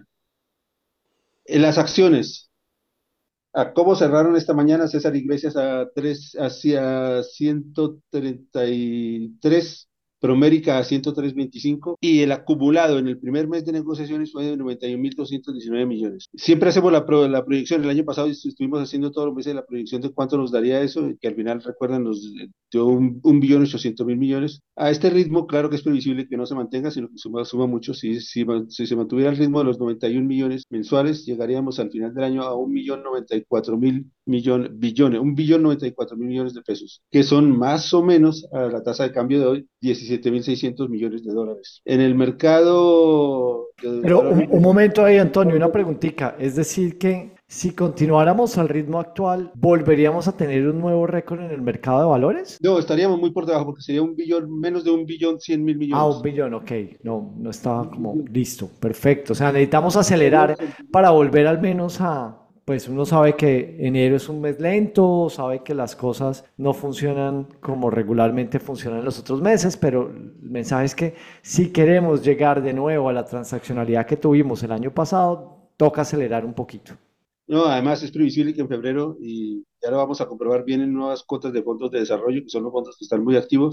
En las acciones, ¿a cómo cerraron esta mañana? César Iglesias a tres, hacia ciento treinta y tres, Promérica a ciento tres punto veinticinco, y el acumulado en el primer mes de negociaciones fue de noventa y un mil doscientos diecinueve millones. Siempre hacemos la, pro, la proyección, el año pasado estuvimos haciendo todos los meses la proyección de cuánto nos daría eso, que al final, recuerdan, nos dio un, un billón ochocientos mil millones. A este ritmo, claro que es previsible que no se mantenga, sino que suma, suma mucho. Si, si, si se mantuviera el ritmo de los noventa y un millones mensuales, llegaríamos al final del año a un millón noventa y cuatro mil millones, billones, un billón noventa y cuatro mil millones de pesos, que son más o menos a la tasa de cambio de hoy, diecisiete mil seiscientos millones de dólares. En el mercado de Pero un, un valores, momento ahí, Antonio, una preguntita. Es decir, que si continuáramos al ritmo actual, ¿volveríamos a tener un nuevo récord en el mercado de valores? no, estaríamos muy por debajo porque sería un billón, menos de un billón cien mil Ah, un millones. billón, ok. No, no estaba como listo. Perfecto. O sea, necesitamos acelerar para volver al menos a, pues uno sabe que enero es un mes lento, sabe que las cosas no funcionan como regularmente funcionan en los otros meses, pero el mensaje es que si queremos llegar de nuevo a la transaccionalidad que tuvimos el año pasado, toca acelerar un poquito. No, además es previsible que en febrero, y ya lo vamos a comprobar, vienen nuevas cuotas de fondos de desarrollo, que son los fondos que están muy activos.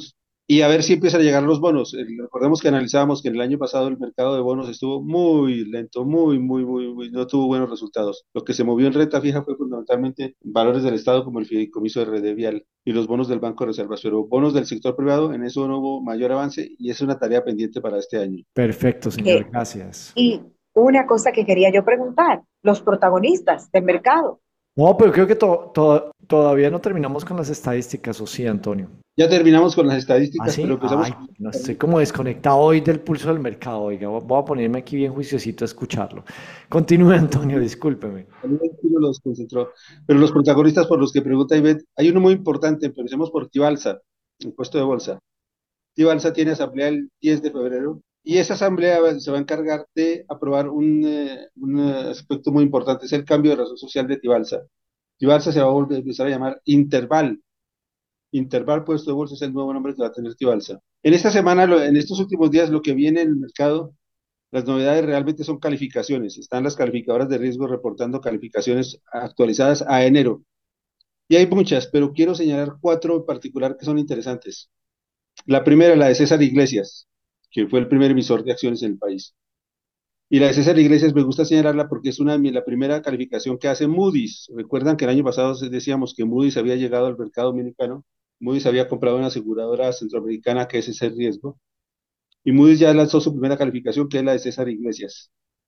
y a ver si empiezan a llegar los bonos. Eh, Recordemos que analizábamos que en el año pasado el mercado de bonos estuvo muy lento, muy, muy, muy, muy, no tuvo buenos resultados. Lo que se movió en renta fija fue fundamentalmente valores del Estado como el fideicomiso de Redevial y los bonos del Banco de Reservas, pero bonos del sector privado, en eso no hubo mayor avance y es una tarea pendiente para este año. Perfecto, señor, Que- gracias. y una cosa que quería yo preguntar, los protagonistas del mercado. No, pero creo que to- to- todavía no terminamos con las estadísticas, ¿o sí, Antonio? Ya terminamos con las ¿Ah, estadísticas, pero sí? empezamos Ay, con... no estoy como desconectado hoy del pulso del mercado, oiga, voy voy a ponerme aquí bien juiciosito a escucharlo. Continúe, Antonio, discúlpeme. A nivel fino los concentró. Pero los protagonistas por los que pregunta Ivette, hay uno muy importante, empecemos por Tibalsa, impuesto de bolsa. Tibalsa tiene asamblea el diez de febrero y esa asamblea va- se va a encargar de aprobar un, eh, un eh, aspecto muy importante, es el cambio de razón social de Tibalsa. Tibalsa se va a volver a empezar a llamar Interval. Interval puesto de bolsa es el nuevo nombre que va a tener Tibalsa. En esta semana, lo- en estos últimos días, lo que viene en el mercado, las novedades realmente son calificaciones. Están las calificadoras de riesgo reportando calificaciones actualizadas a enero. Y hay muchas, pero quiero señalar cuatro en particular que son interesantes. La primera, la de César Iglesias, que fue el primer emisor de acciones en el país. Y la de César Iglesias me gusta señalarla porque es una, la primera calificación que hace Moody's. Recuerdan que el año pasado decíamos que Moody's había llegado al mercado dominicano. Moody's había comprado una aseguradora centroamericana que es ese riesgo. Y Moody's ya lanzó su primera calificación, que es la de César Iglesias.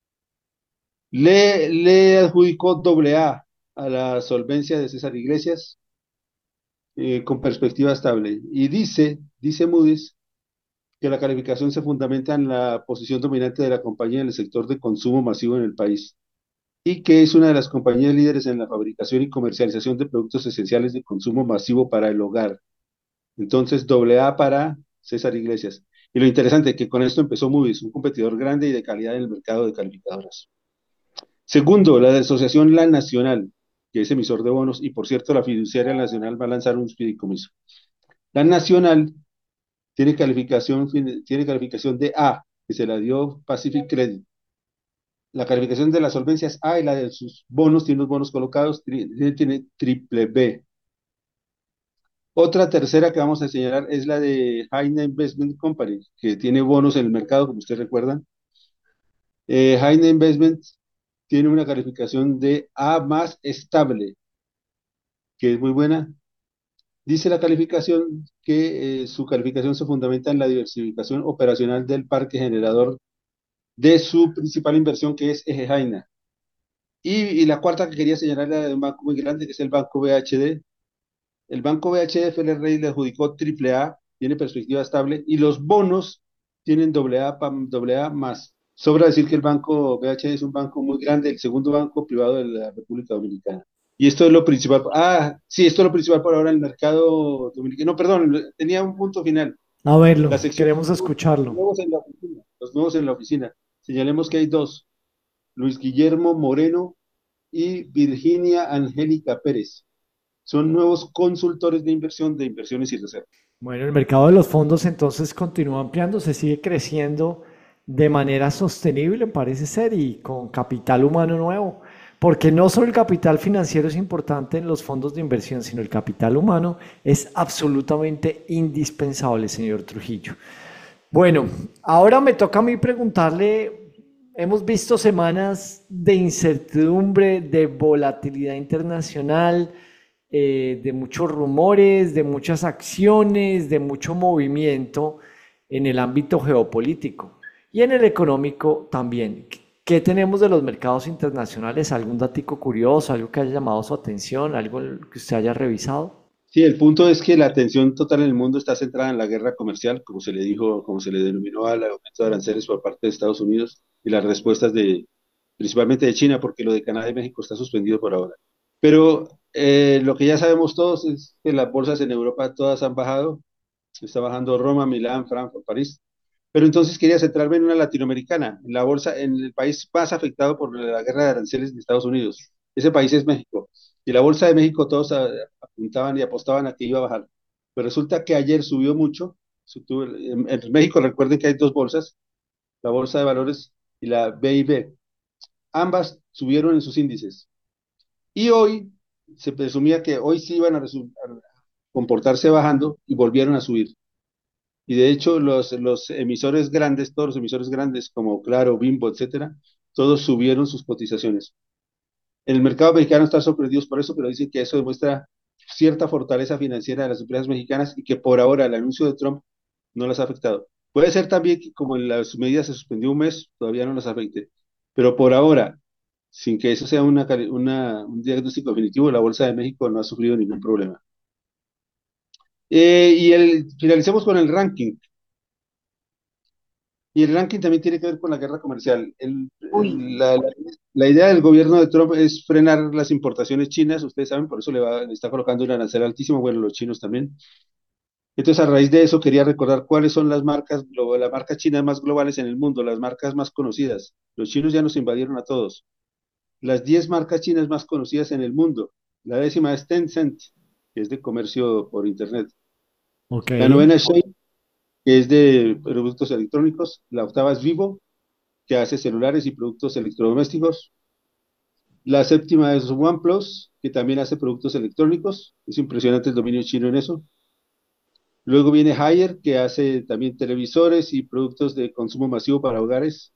Le, le adjudicó doble A a la solvencia de César Iglesias eh, con perspectiva estable. Y dice, dice Moody's, que la calificación se fundamenta en la posición dominante de la compañía en el sector de consumo masivo en el país y que es una de las compañías líderes en la fabricación y comercialización de productos esenciales de consumo masivo para el hogar. Entonces, doble A para César Iglesias. Y lo interesante es que con esto empezó Moody's, un competidor grande y de calidad en el mercado de calificadoras. Segundo, la asociación La Nacional, que es emisor de bonos, y por cierto, la fiduciaria nacional va a lanzar un fideicomiso. La Nacional tiene calificación, tiene calificación de A, que se la dio Pacific Credit. La calificación de la solvencia es A y la de sus bonos, tiene los bonos colocados, tiene, tiene triple B. Otra tercera que vamos a señalar es la de Haina Investment Company, que tiene bonos en el mercado, como ustedes recuerdan. Eh, Haina Investment tiene una calificación de A más estable, que es muy buena. Dice la calificación que eh, su calificación se fundamenta en la diversificación operacional del parque generador de su principal inversión, que es Eje Jaina. Y, y la cuarta que quería señalar era de un banco muy grande, que es el Banco B H D. El Banco B H D F L Rey le adjudicó triple A, tiene perspectiva estable, y los bonos tienen doble A, doble A más. Sobra decir que el Banco B H D es un banco muy grande, el segundo banco privado de la República Dominicana. Y esto es lo principal. Ah, sí, esto es lo principal por ahora en el mercado dominicano. No, perdón, tenía un punto final. A verlo, La sección, queremos los escucharlo. nuevos en la oficina. Los nuevos en la oficina. Señalemos que hay dos. Luis Guillermo Moreno y Virginia Angélica Pérez. Son nuevos consultores de inversión de inversiones y reservas. Bueno, el mercado de los fondos entonces continúa ampliándose, sigue creciendo de manera sostenible, parece ser, y con capital humano nuevo, porque no solo el capital financiero es importante en los fondos de inversión, sino el capital humano es absolutamente indispensable, señor Trujillo. Bueno, ahora me toca a mí preguntarle, hemos visto semanas de incertidumbre, de volatilidad internacional, eh, de muchos rumores, de muchas acciones, de mucho movimiento en el ámbito geopolítico y en el económico también. ¿Qué tenemos de los mercados internacionales? ¿Algún datico curioso, algo que haya llamado su atención, algo que usted haya revisado? Sí, el punto es que la atención total en el mundo está centrada en la guerra comercial, como se le dijo, como se le denominó al aumento de aranceles por parte de Estados Unidos y las respuestas de, principalmente de China, porque lo de Canadá y México está suspendido por ahora. Pero eh, lo que ya sabemos todos es que las bolsas en Europa todas han bajado, está bajando Roma, Milán, Frankfurt, París. Pero entonces quería centrarme en una latinoamericana, en la bolsa, en el país más afectado por la guerra de aranceles de Estados Unidos. Ese país es México. Y la bolsa de México todos a- apuntaban y apostaban a que iba a bajar. Pero resulta que ayer subió mucho. Su- tuvo- En, en México recuerden que hay dos bolsas, la bolsa de valores y la B I B. Ambas subieron en sus índices. Y hoy se presumía que hoy sí iban a, resu- a comportarse bajando y volvieron a subir. Y de hecho, los, los emisores grandes, todos los emisores grandes como Claro, Bimbo, etcétera, todos subieron sus cotizaciones. En el mercado mexicano están sorprendidos por eso, pero dicen que eso demuestra cierta fortaleza financiera de las empresas mexicanas y que por ahora el anuncio de Trump no las ha afectado. Puede ser también que como en las medidas se suspendió un mes, todavía no las afecte, pero por ahora, sin que eso sea una, cali- una- un diagnóstico definitivo, la Bolsa de México no ha sufrido ningún problema. Eh, y el, finalicemos con el ranking. Y el ranking también tiene que ver con la guerra comercial. El- Uy, el- la, la- la idea del gobierno de Trump es frenar las importaciones chinas, ustedes saben, por eso le, va- le está colocando un arancel altísimo, bueno, los chinos también. Entonces, a raíz de eso, quería recordar cuáles son las marcas, glo- las marcas chinas más globales en el mundo, las marcas más conocidas. Los chinos ya nos invadieron a todos. Las diez marcas chinas más conocidas en el mundo. La décima es Tencent, que es de comercio por Internet. Ok. La novena es Shein, que es de productos electrónicos. La octava es Vivo, que hace celulares y productos electrodomésticos. La séptima es OnePlus, que también hace productos electrónicos. Es impresionante el dominio chino en eso. Luego viene Haier, que hace también televisores y productos de consumo masivo para hogares.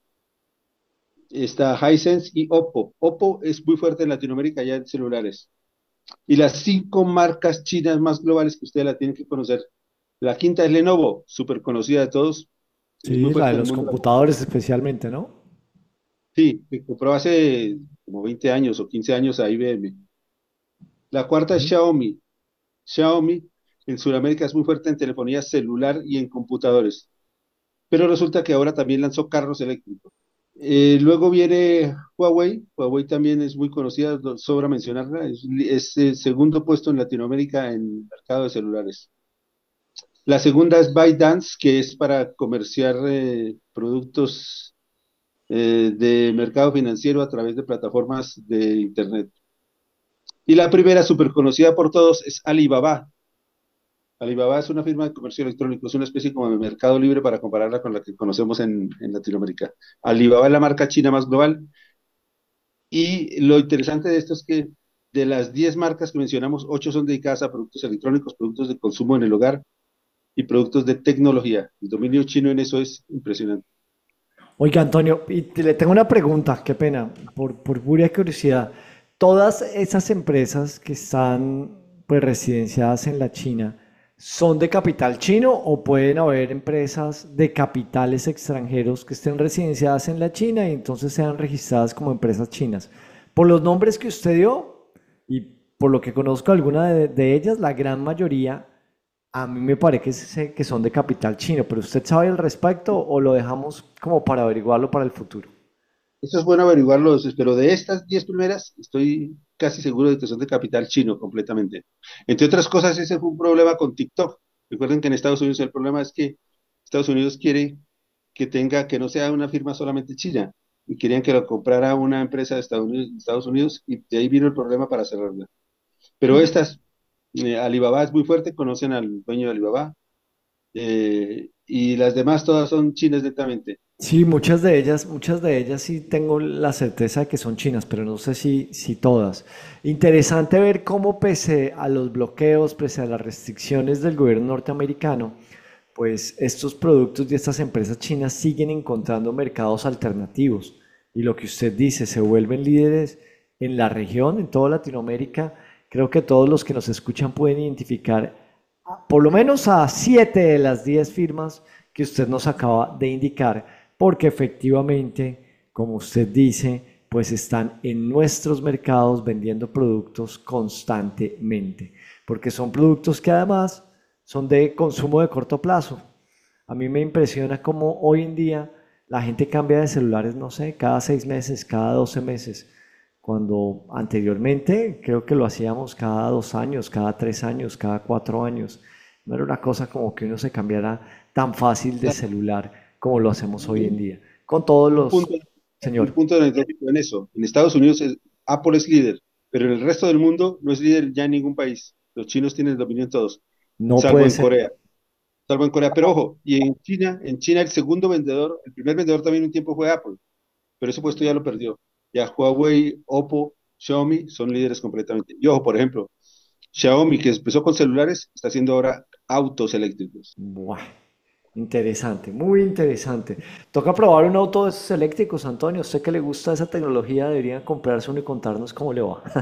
Está Hisense y Oppo. Oppo es muy fuerte en Latinoamérica ya en celulares. Y las cinco marcas chinas más globales que ustedes la tienen que conocer. La quinta es Lenovo, súper conocida de todos. Es muy Sí, la fuerte de en el los mundo. computadores especialmente, ¿no? Sí, que compró hace como veinte años o quince años a I B M. La cuarta es Xiaomi. Xiaomi en Sudamérica es muy fuerte en telefonía celular y en computadores, pero resulta que ahora también lanzó carros eléctricos. Eh, luego viene Huawei. Huawei también es muy conocida, no sobra mencionarla. Es, li- es el segundo puesto en Latinoamérica en el mercado de celulares. La segunda es ByteDance, que es para comerciar eh, productos eh, de mercado financiero a través de plataformas de Internet. Y la primera, súper conocida por todos, es Alibaba. Alibaba es una firma de comercio electrónico, es una especie como de mercado libre para compararla con la que conocemos en, en Latinoamérica. Alibaba es la marca china más global y lo interesante de esto es que de las diez marcas que mencionamos, ocho son dedicadas a productos electrónicos, productos de consumo en el hogar y productos de tecnología. El dominio chino en eso es impresionante. Oiga, Antonio, y te- le tengo una pregunta, qué pena, por, por pura curiosidad. Todas esas empresas que están pues residenciadas en la China, ¿son de capital chino o pueden haber empresas de capitales extranjeros que estén residenciadas en la China y entonces sean registradas como empresas chinas? Por los nombres que usted dio y por lo que conozco alguna de, de ellas, la gran mayoría a mí me parece que, se- que son de capital chino, pero ¿usted sabe al respecto o lo dejamos como para averiguarlo para el futuro? Eso es bueno averiguarlo, pero de estas diez primeras estoy casi seguro de que son de capital chino completamente. Entre otras cosas, ese fue un problema con TikTok. Recuerden que en Estados Unidos el problema es que Estados Unidos quiere que tenga, que no sea una firma solamente china, y querían que lo comprara una empresa de Estados Unidos, Estados Unidos, y de ahí vino el problema para cerrarla. Pero estas, eh, Alibaba es muy fuerte, conocen al dueño de Alibaba, eh, y las demás todas son chinas netamente. Sí, muchas de ellas, muchas de ellas sí tengo la certeza de que son chinas, pero no sé si, si todas. Interesante ver cómo pese a los bloqueos, pese a las restricciones del gobierno norteamericano, pues estos productos de estas empresas chinas siguen encontrando mercados alternativos. Y lo que usted dice, se vuelven líderes en la región, en toda Latinoamérica. Creo que todos los que nos escuchan pueden identificar por lo menos a siete de las diez firmas que usted nos acaba de indicar, porque efectivamente, como usted dice, pues están en nuestros mercados vendiendo productos constantemente, porque son productos que además son de consumo de corto plazo. A mí me impresiona cómo hoy en día la gente cambia de celulares, no sé, cada seis meses, cada doce meses, cuando anteriormente creo que lo hacíamos cada dos años, cada tres años, cada cuatro años. No era una cosa como que uno se cambiara tan fácil de celular como lo hacemos hoy en día. Con todos Un los, punto, un señor, punto anecdótico en eso. En Estados Unidos es- Apple es líder, pero en el resto del mundo no es líder ya en ningún país. Los chinos tienen el dominio en todos, no salvo puede en ser. Corea. Salvo en Corea, pero ojo, y en China, en China el segundo vendedor, el primer vendedor también un tiempo fue Apple, pero ese puesto ya lo perdió. Ya Huawei, Oppo, Xiaomi son líderes completamente. Y ojo, por ejemplo, Xiaomi, que empezó con celulares, está haciendo ahora autos eléctricos. Buah. Interesante, muy interesante. Toca probar un auto de esos eléctricos, Antonio. A usted que le gusta esa tecnología, debería comprarse uno y contarnos cómo le va.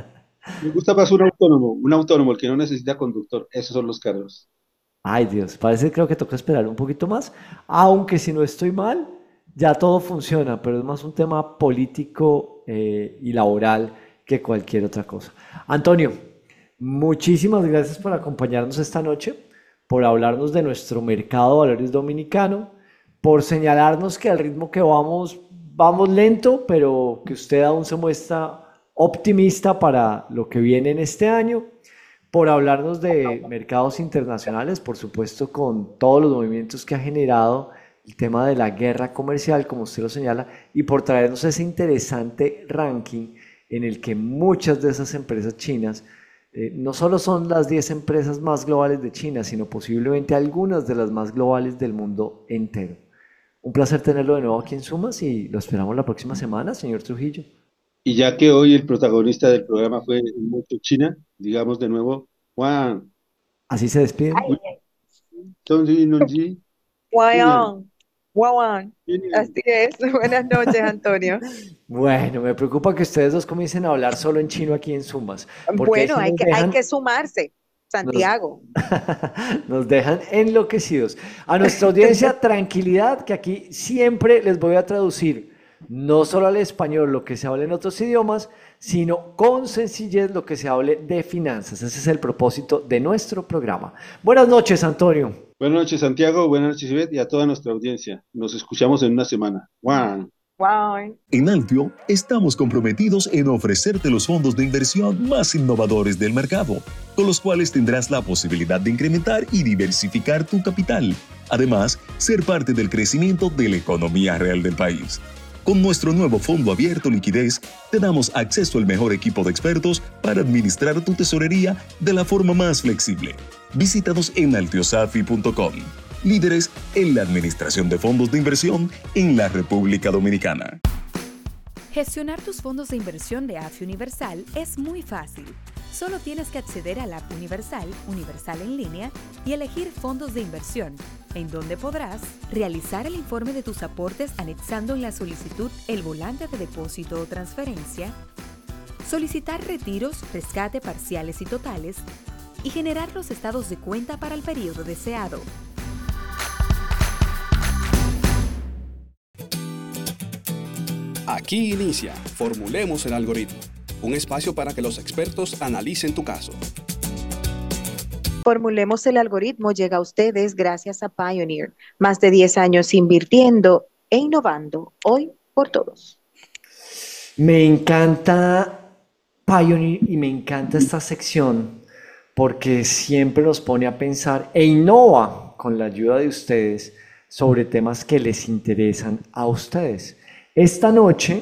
Me gusta más un autónomo, un autónomo, el que no necesita conductor. Esos son los carros. Ay, Dios, parece creo que toca esperar un poquito más, aunque si no estoy mal, ya todo funciona, pero es más un tema político eh, y laboral que cualquier otra cosa. Antonio, muchísimas gracias por acompañarnos esta noche, por hablarnos de nuestro mercado de valores dominicano, por señalarnos que al ritmo que vamos, vamos lento, pero que usted aún se muestra optimista para lo que viene en este año, por hablarnos de mercados internacionales, por supuesto, con todos los movimientos que ha generado el tema de la guerra comercial, como usted lo señala, y por traernos ese interesante ranking en el que muchas de esas empresas chinas eh, no solo son las diez empresas más globales de China, sino posiblemente algunas de las más globales del mundo entero. Un placer tenerlo de nuevo aquí en Sumas y lo esperamos la próxima semana, señor Trujillo. Y ya que hoy el protagonista del programa fue mucho China, digamos de nuevo, Juan, ¿Así se despiden? Tonji, Nonji, Guayán, guayán. Así es. Buenas noches, Antonio. Bueno, me preocupa que ustedes dos comiencen a hablar solo en chino aquí en Sumas, porque ahí Bueno, sí hay nos que, hay dejan, que sumarse, Santiago. nos dejan enloquecidos. A nuestra audiencia, tranquilidad, que aquí siempre les voy a traducir, no solo al español lo que se habla en otros idiomas, sino con sencillez lo que se hable de finanzas. Ese es el propósito de nuestro programa. Buenas noches, Antonio. Buenas noches, Santiago. Buenas noches, Ivette, y a toda nuestra audiencia. Nos escuchamos en una semana. Juan. Bye. En Altio estamos comprometidos en ofrecerte los fondos de inversión más innovadores del mercado, con los cuales tendrás la posibilidad de incrementar y diversificar tu capital. Además, ser parte del crecimiento de la economía real del país. Con nuestro nuevo fondo abierto liquidez, te damos acceso al mejor equipo de expertos para administrar tu tesorería de la forma más flexible. Visítanos en altiosafi punto com. Líderes en la administración de fondos de inversión en la República Dominicana. Gestionar tus fondos de inversión de A F I Universal es muy fácil. Solo tienes que acceder a la App Universal, Universal en línea, y elegir fondos de inversión, en donde podrás realizar el informe de tus aportes anexando en la solicitud el volante de depósito o transferencia, solicitar retiros, rescate parciales y totales, y generar los estados de cuenta para el periodo deseado. Aquí inicia Formulemos el Algoritmo, un espacio para que los expertos analicen tu caso. Formulemos el algoritmo llega a ustedes gracias a Pioneer. Más de diez años invirtiendo e innovando, hoy por todos. Me encanta Pioneer y me encanta esta sección porque siempre nos pone a pensar e innova con la ayuda de ustedes sobre temas que les interesan a ustedes. Esta noche,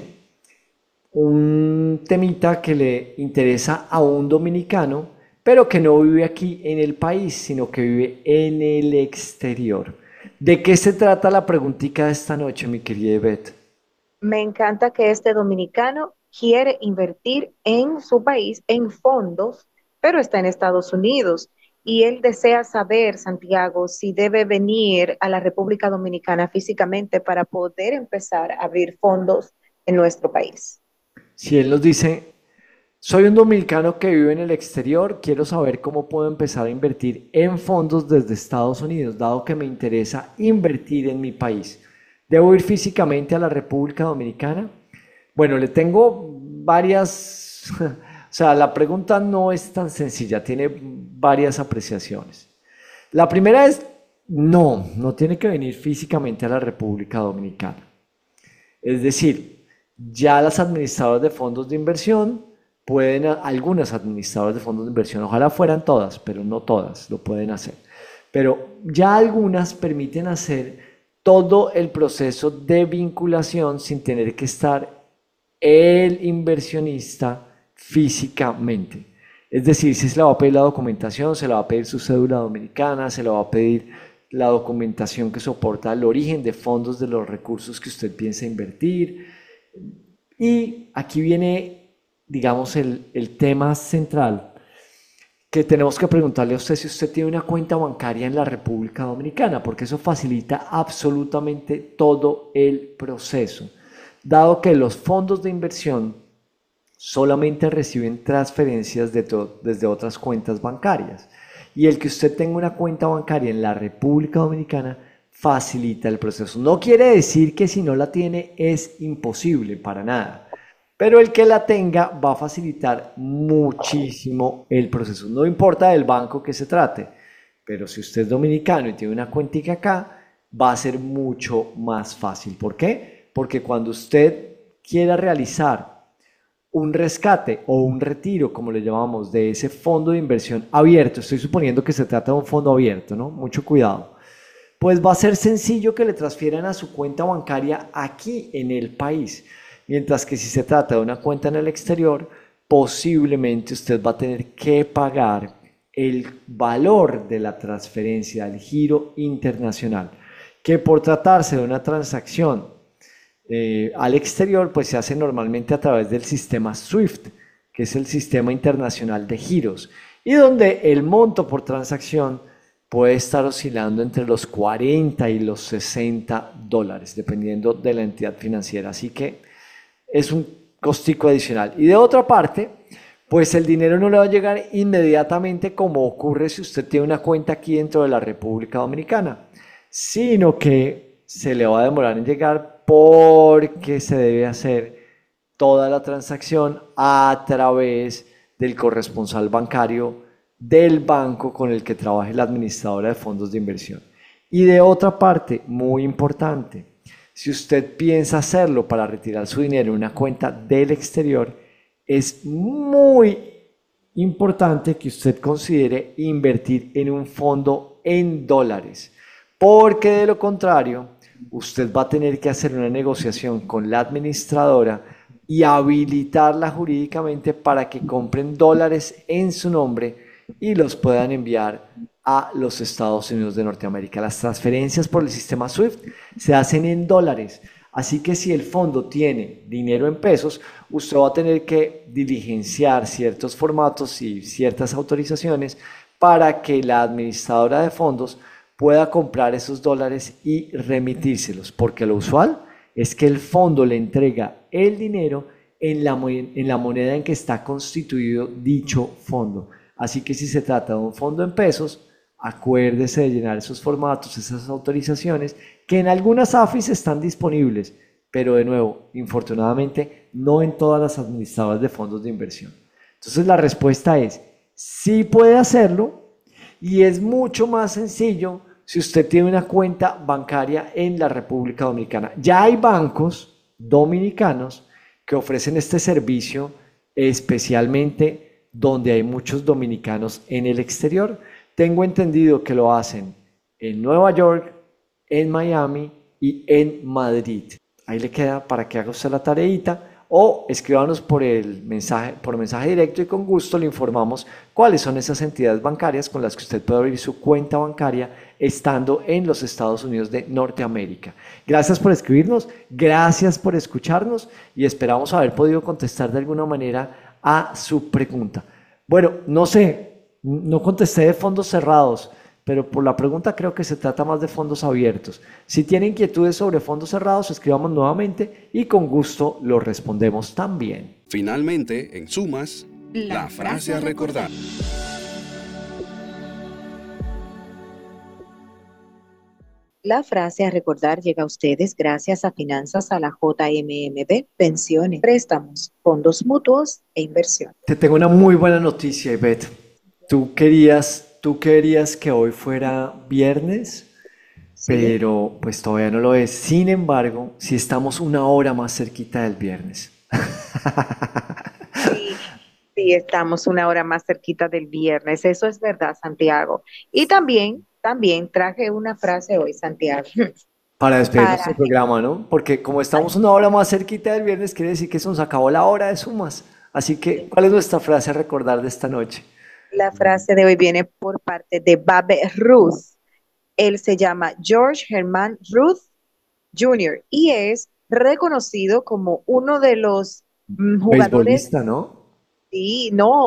un temita que le interesa a un dominicano, pero que no vive aquí en el país, sino que vive en el exterior. ¿De qué se trata la preguntita de esta noche, mi querida Ivette? Me encanta que este dominicano quiere invertir en su país, en fondos, pero está en Estados Unidos. Y él desea saber, Santiago, si debe venir a la República Dominicana físicamente para poder empezar a abrir fondos en nuestro país. Si él nos dice, soy un dominicano que vive en el exterior, quiero saber cómo puedo empezar a invertir en fondos desde Estados Unidos, dado que me interesa invertir en mi país. ¿Debo ir físicamente a la República Dominicana? Bueno, le tengo varias... O sea, la pregunta no es tan sencilla, tiene varias apreciaciones. La primera es, no, no tiene que venir físicamente a la República Dominicana. Es decir, ya las administradoras de fondos de inversión pueden, algunas administradoras de fondos de inversión, ojalá fueran todas, pero no todas lo pueden hacer. Pero ya algunas permiten hacer todo el proceso de vinculación sin tener que estar el inversionista físicamente. Es decir, si se le va a pedir la documentación, se le va a pedir su cédula dominicana, se le va a pedir la documentación que soporta el origen de fondos de los recursos que usted piensa invertir. Y aquí viene, digamos, el, el tema central. que tenemos que preguntarle a usted si usted tiene una cuenta bancaria en la República Dominicana, porque eso facilita absolutamente todo el proceso, dado que los fondos de inversión solamente reciben transferencias de desde otras cuentas bancarias. Y el que usted tenga una cuenta bancaria en la República Dominicana facilita el proceso. No quiere decir que si no la tiene es imposible, para nada. Pero el que la tenga va a facilitar muchísimo el proceso. No importa del banco que se trate, pero si usted es dominicano y tiene una cuentica acá, va a ser mucho más fácil. ¿Por qué? Porque cuando usted quiera realizar un rescate o un retiro, como le llamamos, de ese fondo de inversión abierto, estoy suponiendo que se trata de un fondo abierto, ¿no? Mucho cuidado. Pues va a ser sencillo que le transfieran a su cuenta bancaria aquí en el país. Mientras que si se trata de una cuenta en el exterior, posiblemente usted va a tener que pagar el valor de la transferencia al giro internacional, que por tratarse de una transacción eh, al exterior, pues se hace normalmente a través del sistema SWIFT, que es el Sistema Internacional de Giros, y donde el monto por transacción puede estar oscilando entre los cuarenta y los sesenta dólares, dependiendo de la entidad financiera. Así que es un costico adicional. Y de otra parte, pues el dinero no le va a llegar inmediatamente como ocurre si usted tiene una cuenta aquí dentro de la República Dominicana, sino que se le va a demorar en llegar porque se debe hacer toda la transacción a través del corresponsal bancario del banco con el que trabaje la administradora de fondos de inversión. Y de otra parte, muy importante, si usted piensa hacerlo para retirar su dinero en una cuenta del exterior, es muy importante que usted considere invertir en un fondo en dólares, porque de lo contrario, usted va a tener que hacer una negociación con la administradora y habilitarla jurídicamente para que compren dólares en su nombre y los puedan enviar a los Estados Unidos de Norteamérica. Las transferencias por el sistema SWIFT se hacen en dólares, así que si el fondo tiene dinero en pesos, usted va a tener que diligenciar ciertos formatos y ciertas autorizaciones para que la administradora de fondos pueda comprar esos dólares y remitírselos, porque lo usual es que el fondo le entrega el dinero en la, en la moneda en que está constituido dicho fondo. Así que si se trata de un fondo en pesos, acuérdese de llenar esos formatos, esas autorizaciones, que en algunas A F Is están disponibles, pero de nuevo, infortunadamente, no en todas las administradoras de fondos de inversión. Entonces la respuesta es, sí puede hacerlo, y es mucho más sencillo si usted tiene una cuenta bancaria en la República Dominicana. Ya hay bancos dominicanos que ofrecen este servicio, especialmente donde hay muchos dominicanos en el exterior. Tengo entendido que lo hacen en Nueva York, en Miami y en Madrid. Ahí le queda para que haga usted la tareita, o escríbanos por el mensaje, por mensaje directo, y con gusto le informamos cuáles son esas entidades bancarias con las que usted puede abrir su cuenta bancaria estando en los Estados Unidos de Norteamérica. Gracias por escribirnos, gracias por escucharnos y esperamos haber podido contestar de alguna manera a su pregunta. Bueno, no sé, no contesté de fondos cerrados, pero por la pregunta creo que se trata más de fondos abiertos. Si tiene inquietudes sobre fondos cerrados, escribamos nuevamente y con gusto lo respondemos también. Finalmente, en sumas, la, la frase a recordar. La frase a recordar llega a ustedes gracias a Finanzas a la J M M B, pensiones, préstamos, fondos mutuos e inversión. Te tengo una muy buena noticia, Ivette. Tú querías... Tú querías que hoy fuera viernes, sí, pero pues todavía no lo es. Sin embargo, sí estamos una hora más cerquita del viernes. Sí, sí, estamos una hora más cerquita del viernes. Eso es verdad, Santiago. Y también, también traje una frase hoy, Santiago. Para despedir Para... nuestro programa, ¿no? Porque como estamos una hora más cerquita del viernes, quiere decir que se nos acabó la hora de sumas. Así que, ¿cuál es nuestra frase a recordar de esta noche? La frase de hoy viene por parte de Babe Ruth. Él se llama George Herman Ruth junior y es reconocido como uno de los jugadores. Beisbolista, ¿no? Sí, no,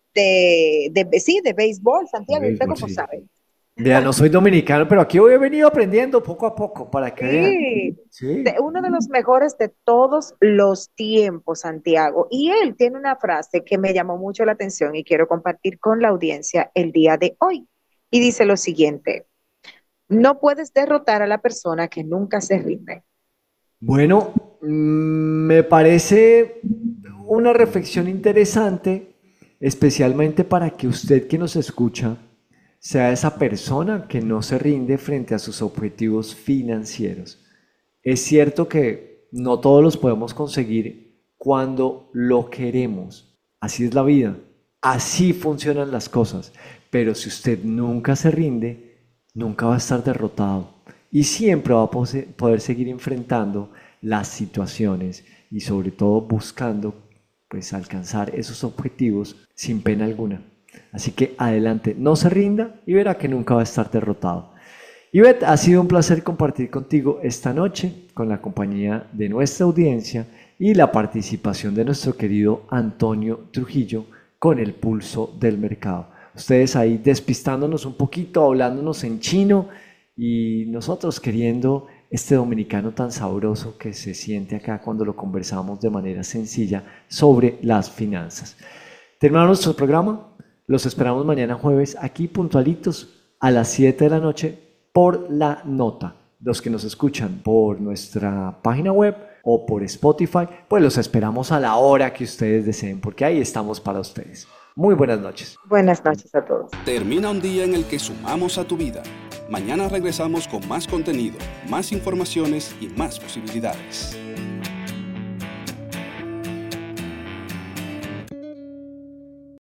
de, de, sí, de béisbol, Santiago, De ¿usted béisbol, cómo sí. sabe? Vea, no soy dominicano, pero aquí hoy he venido aprendiendo poco a poco para que vean. Sí, Sí. de- uno de los mejores de todos los tiempos, Santiago. Y él tiene una frase que me llamó mucho la atención y quiero compartir con la audiencia el día de hoy. Y dice lo siguiente: no puedes derrotar a la persona que nunca se rinde. Bueno, mm, me parece una reflexión interesante, especialmente para que usted que nos escucha sea esa persona que no se rinde frente a sus objetivos financieros. Es cierto que no todos los podemos conseguir cuando lo queremos. Así es la vida. Así funcionan las cosas. Pero si usted nunca se rinde, nunca va a estar derrotado. Y siempre va a poder seguir enfrentando las situaciones y sobre todo buscando pues alcanzar esos objetivos sin pena alguna. Así que adelante, no se rinda y verá que nunca va a estar derrotado. Ivette, ha sido un placer compartir contigo esta noche con la compañía de nuestra audiencia y la participación de nuestro querido Antonio Trujillo con el pulso del mercado. Ustedes ahí despistándonos un poquito, hablándonos en chino y nosotros queriendo este dominicano tan sabroso que se siente acá cuando lo conversamos de manera sencilla sobre las finanzas. Terminamos nuestro programa. Los esperamos mañana jueves aquí puntualitos a las siete de la noche por La Nota. Los que nos escuchan por nuestra página web o por Spotify, pues los esperamos a la hora que ustedes deseen, porque ahí estamos para ustedes. Muy buenas noches. Buenas noches a todos. Termina un día en el que sumamos a tu vida. Mañana regresamos con más contenido, más informaciones y más posibilidades.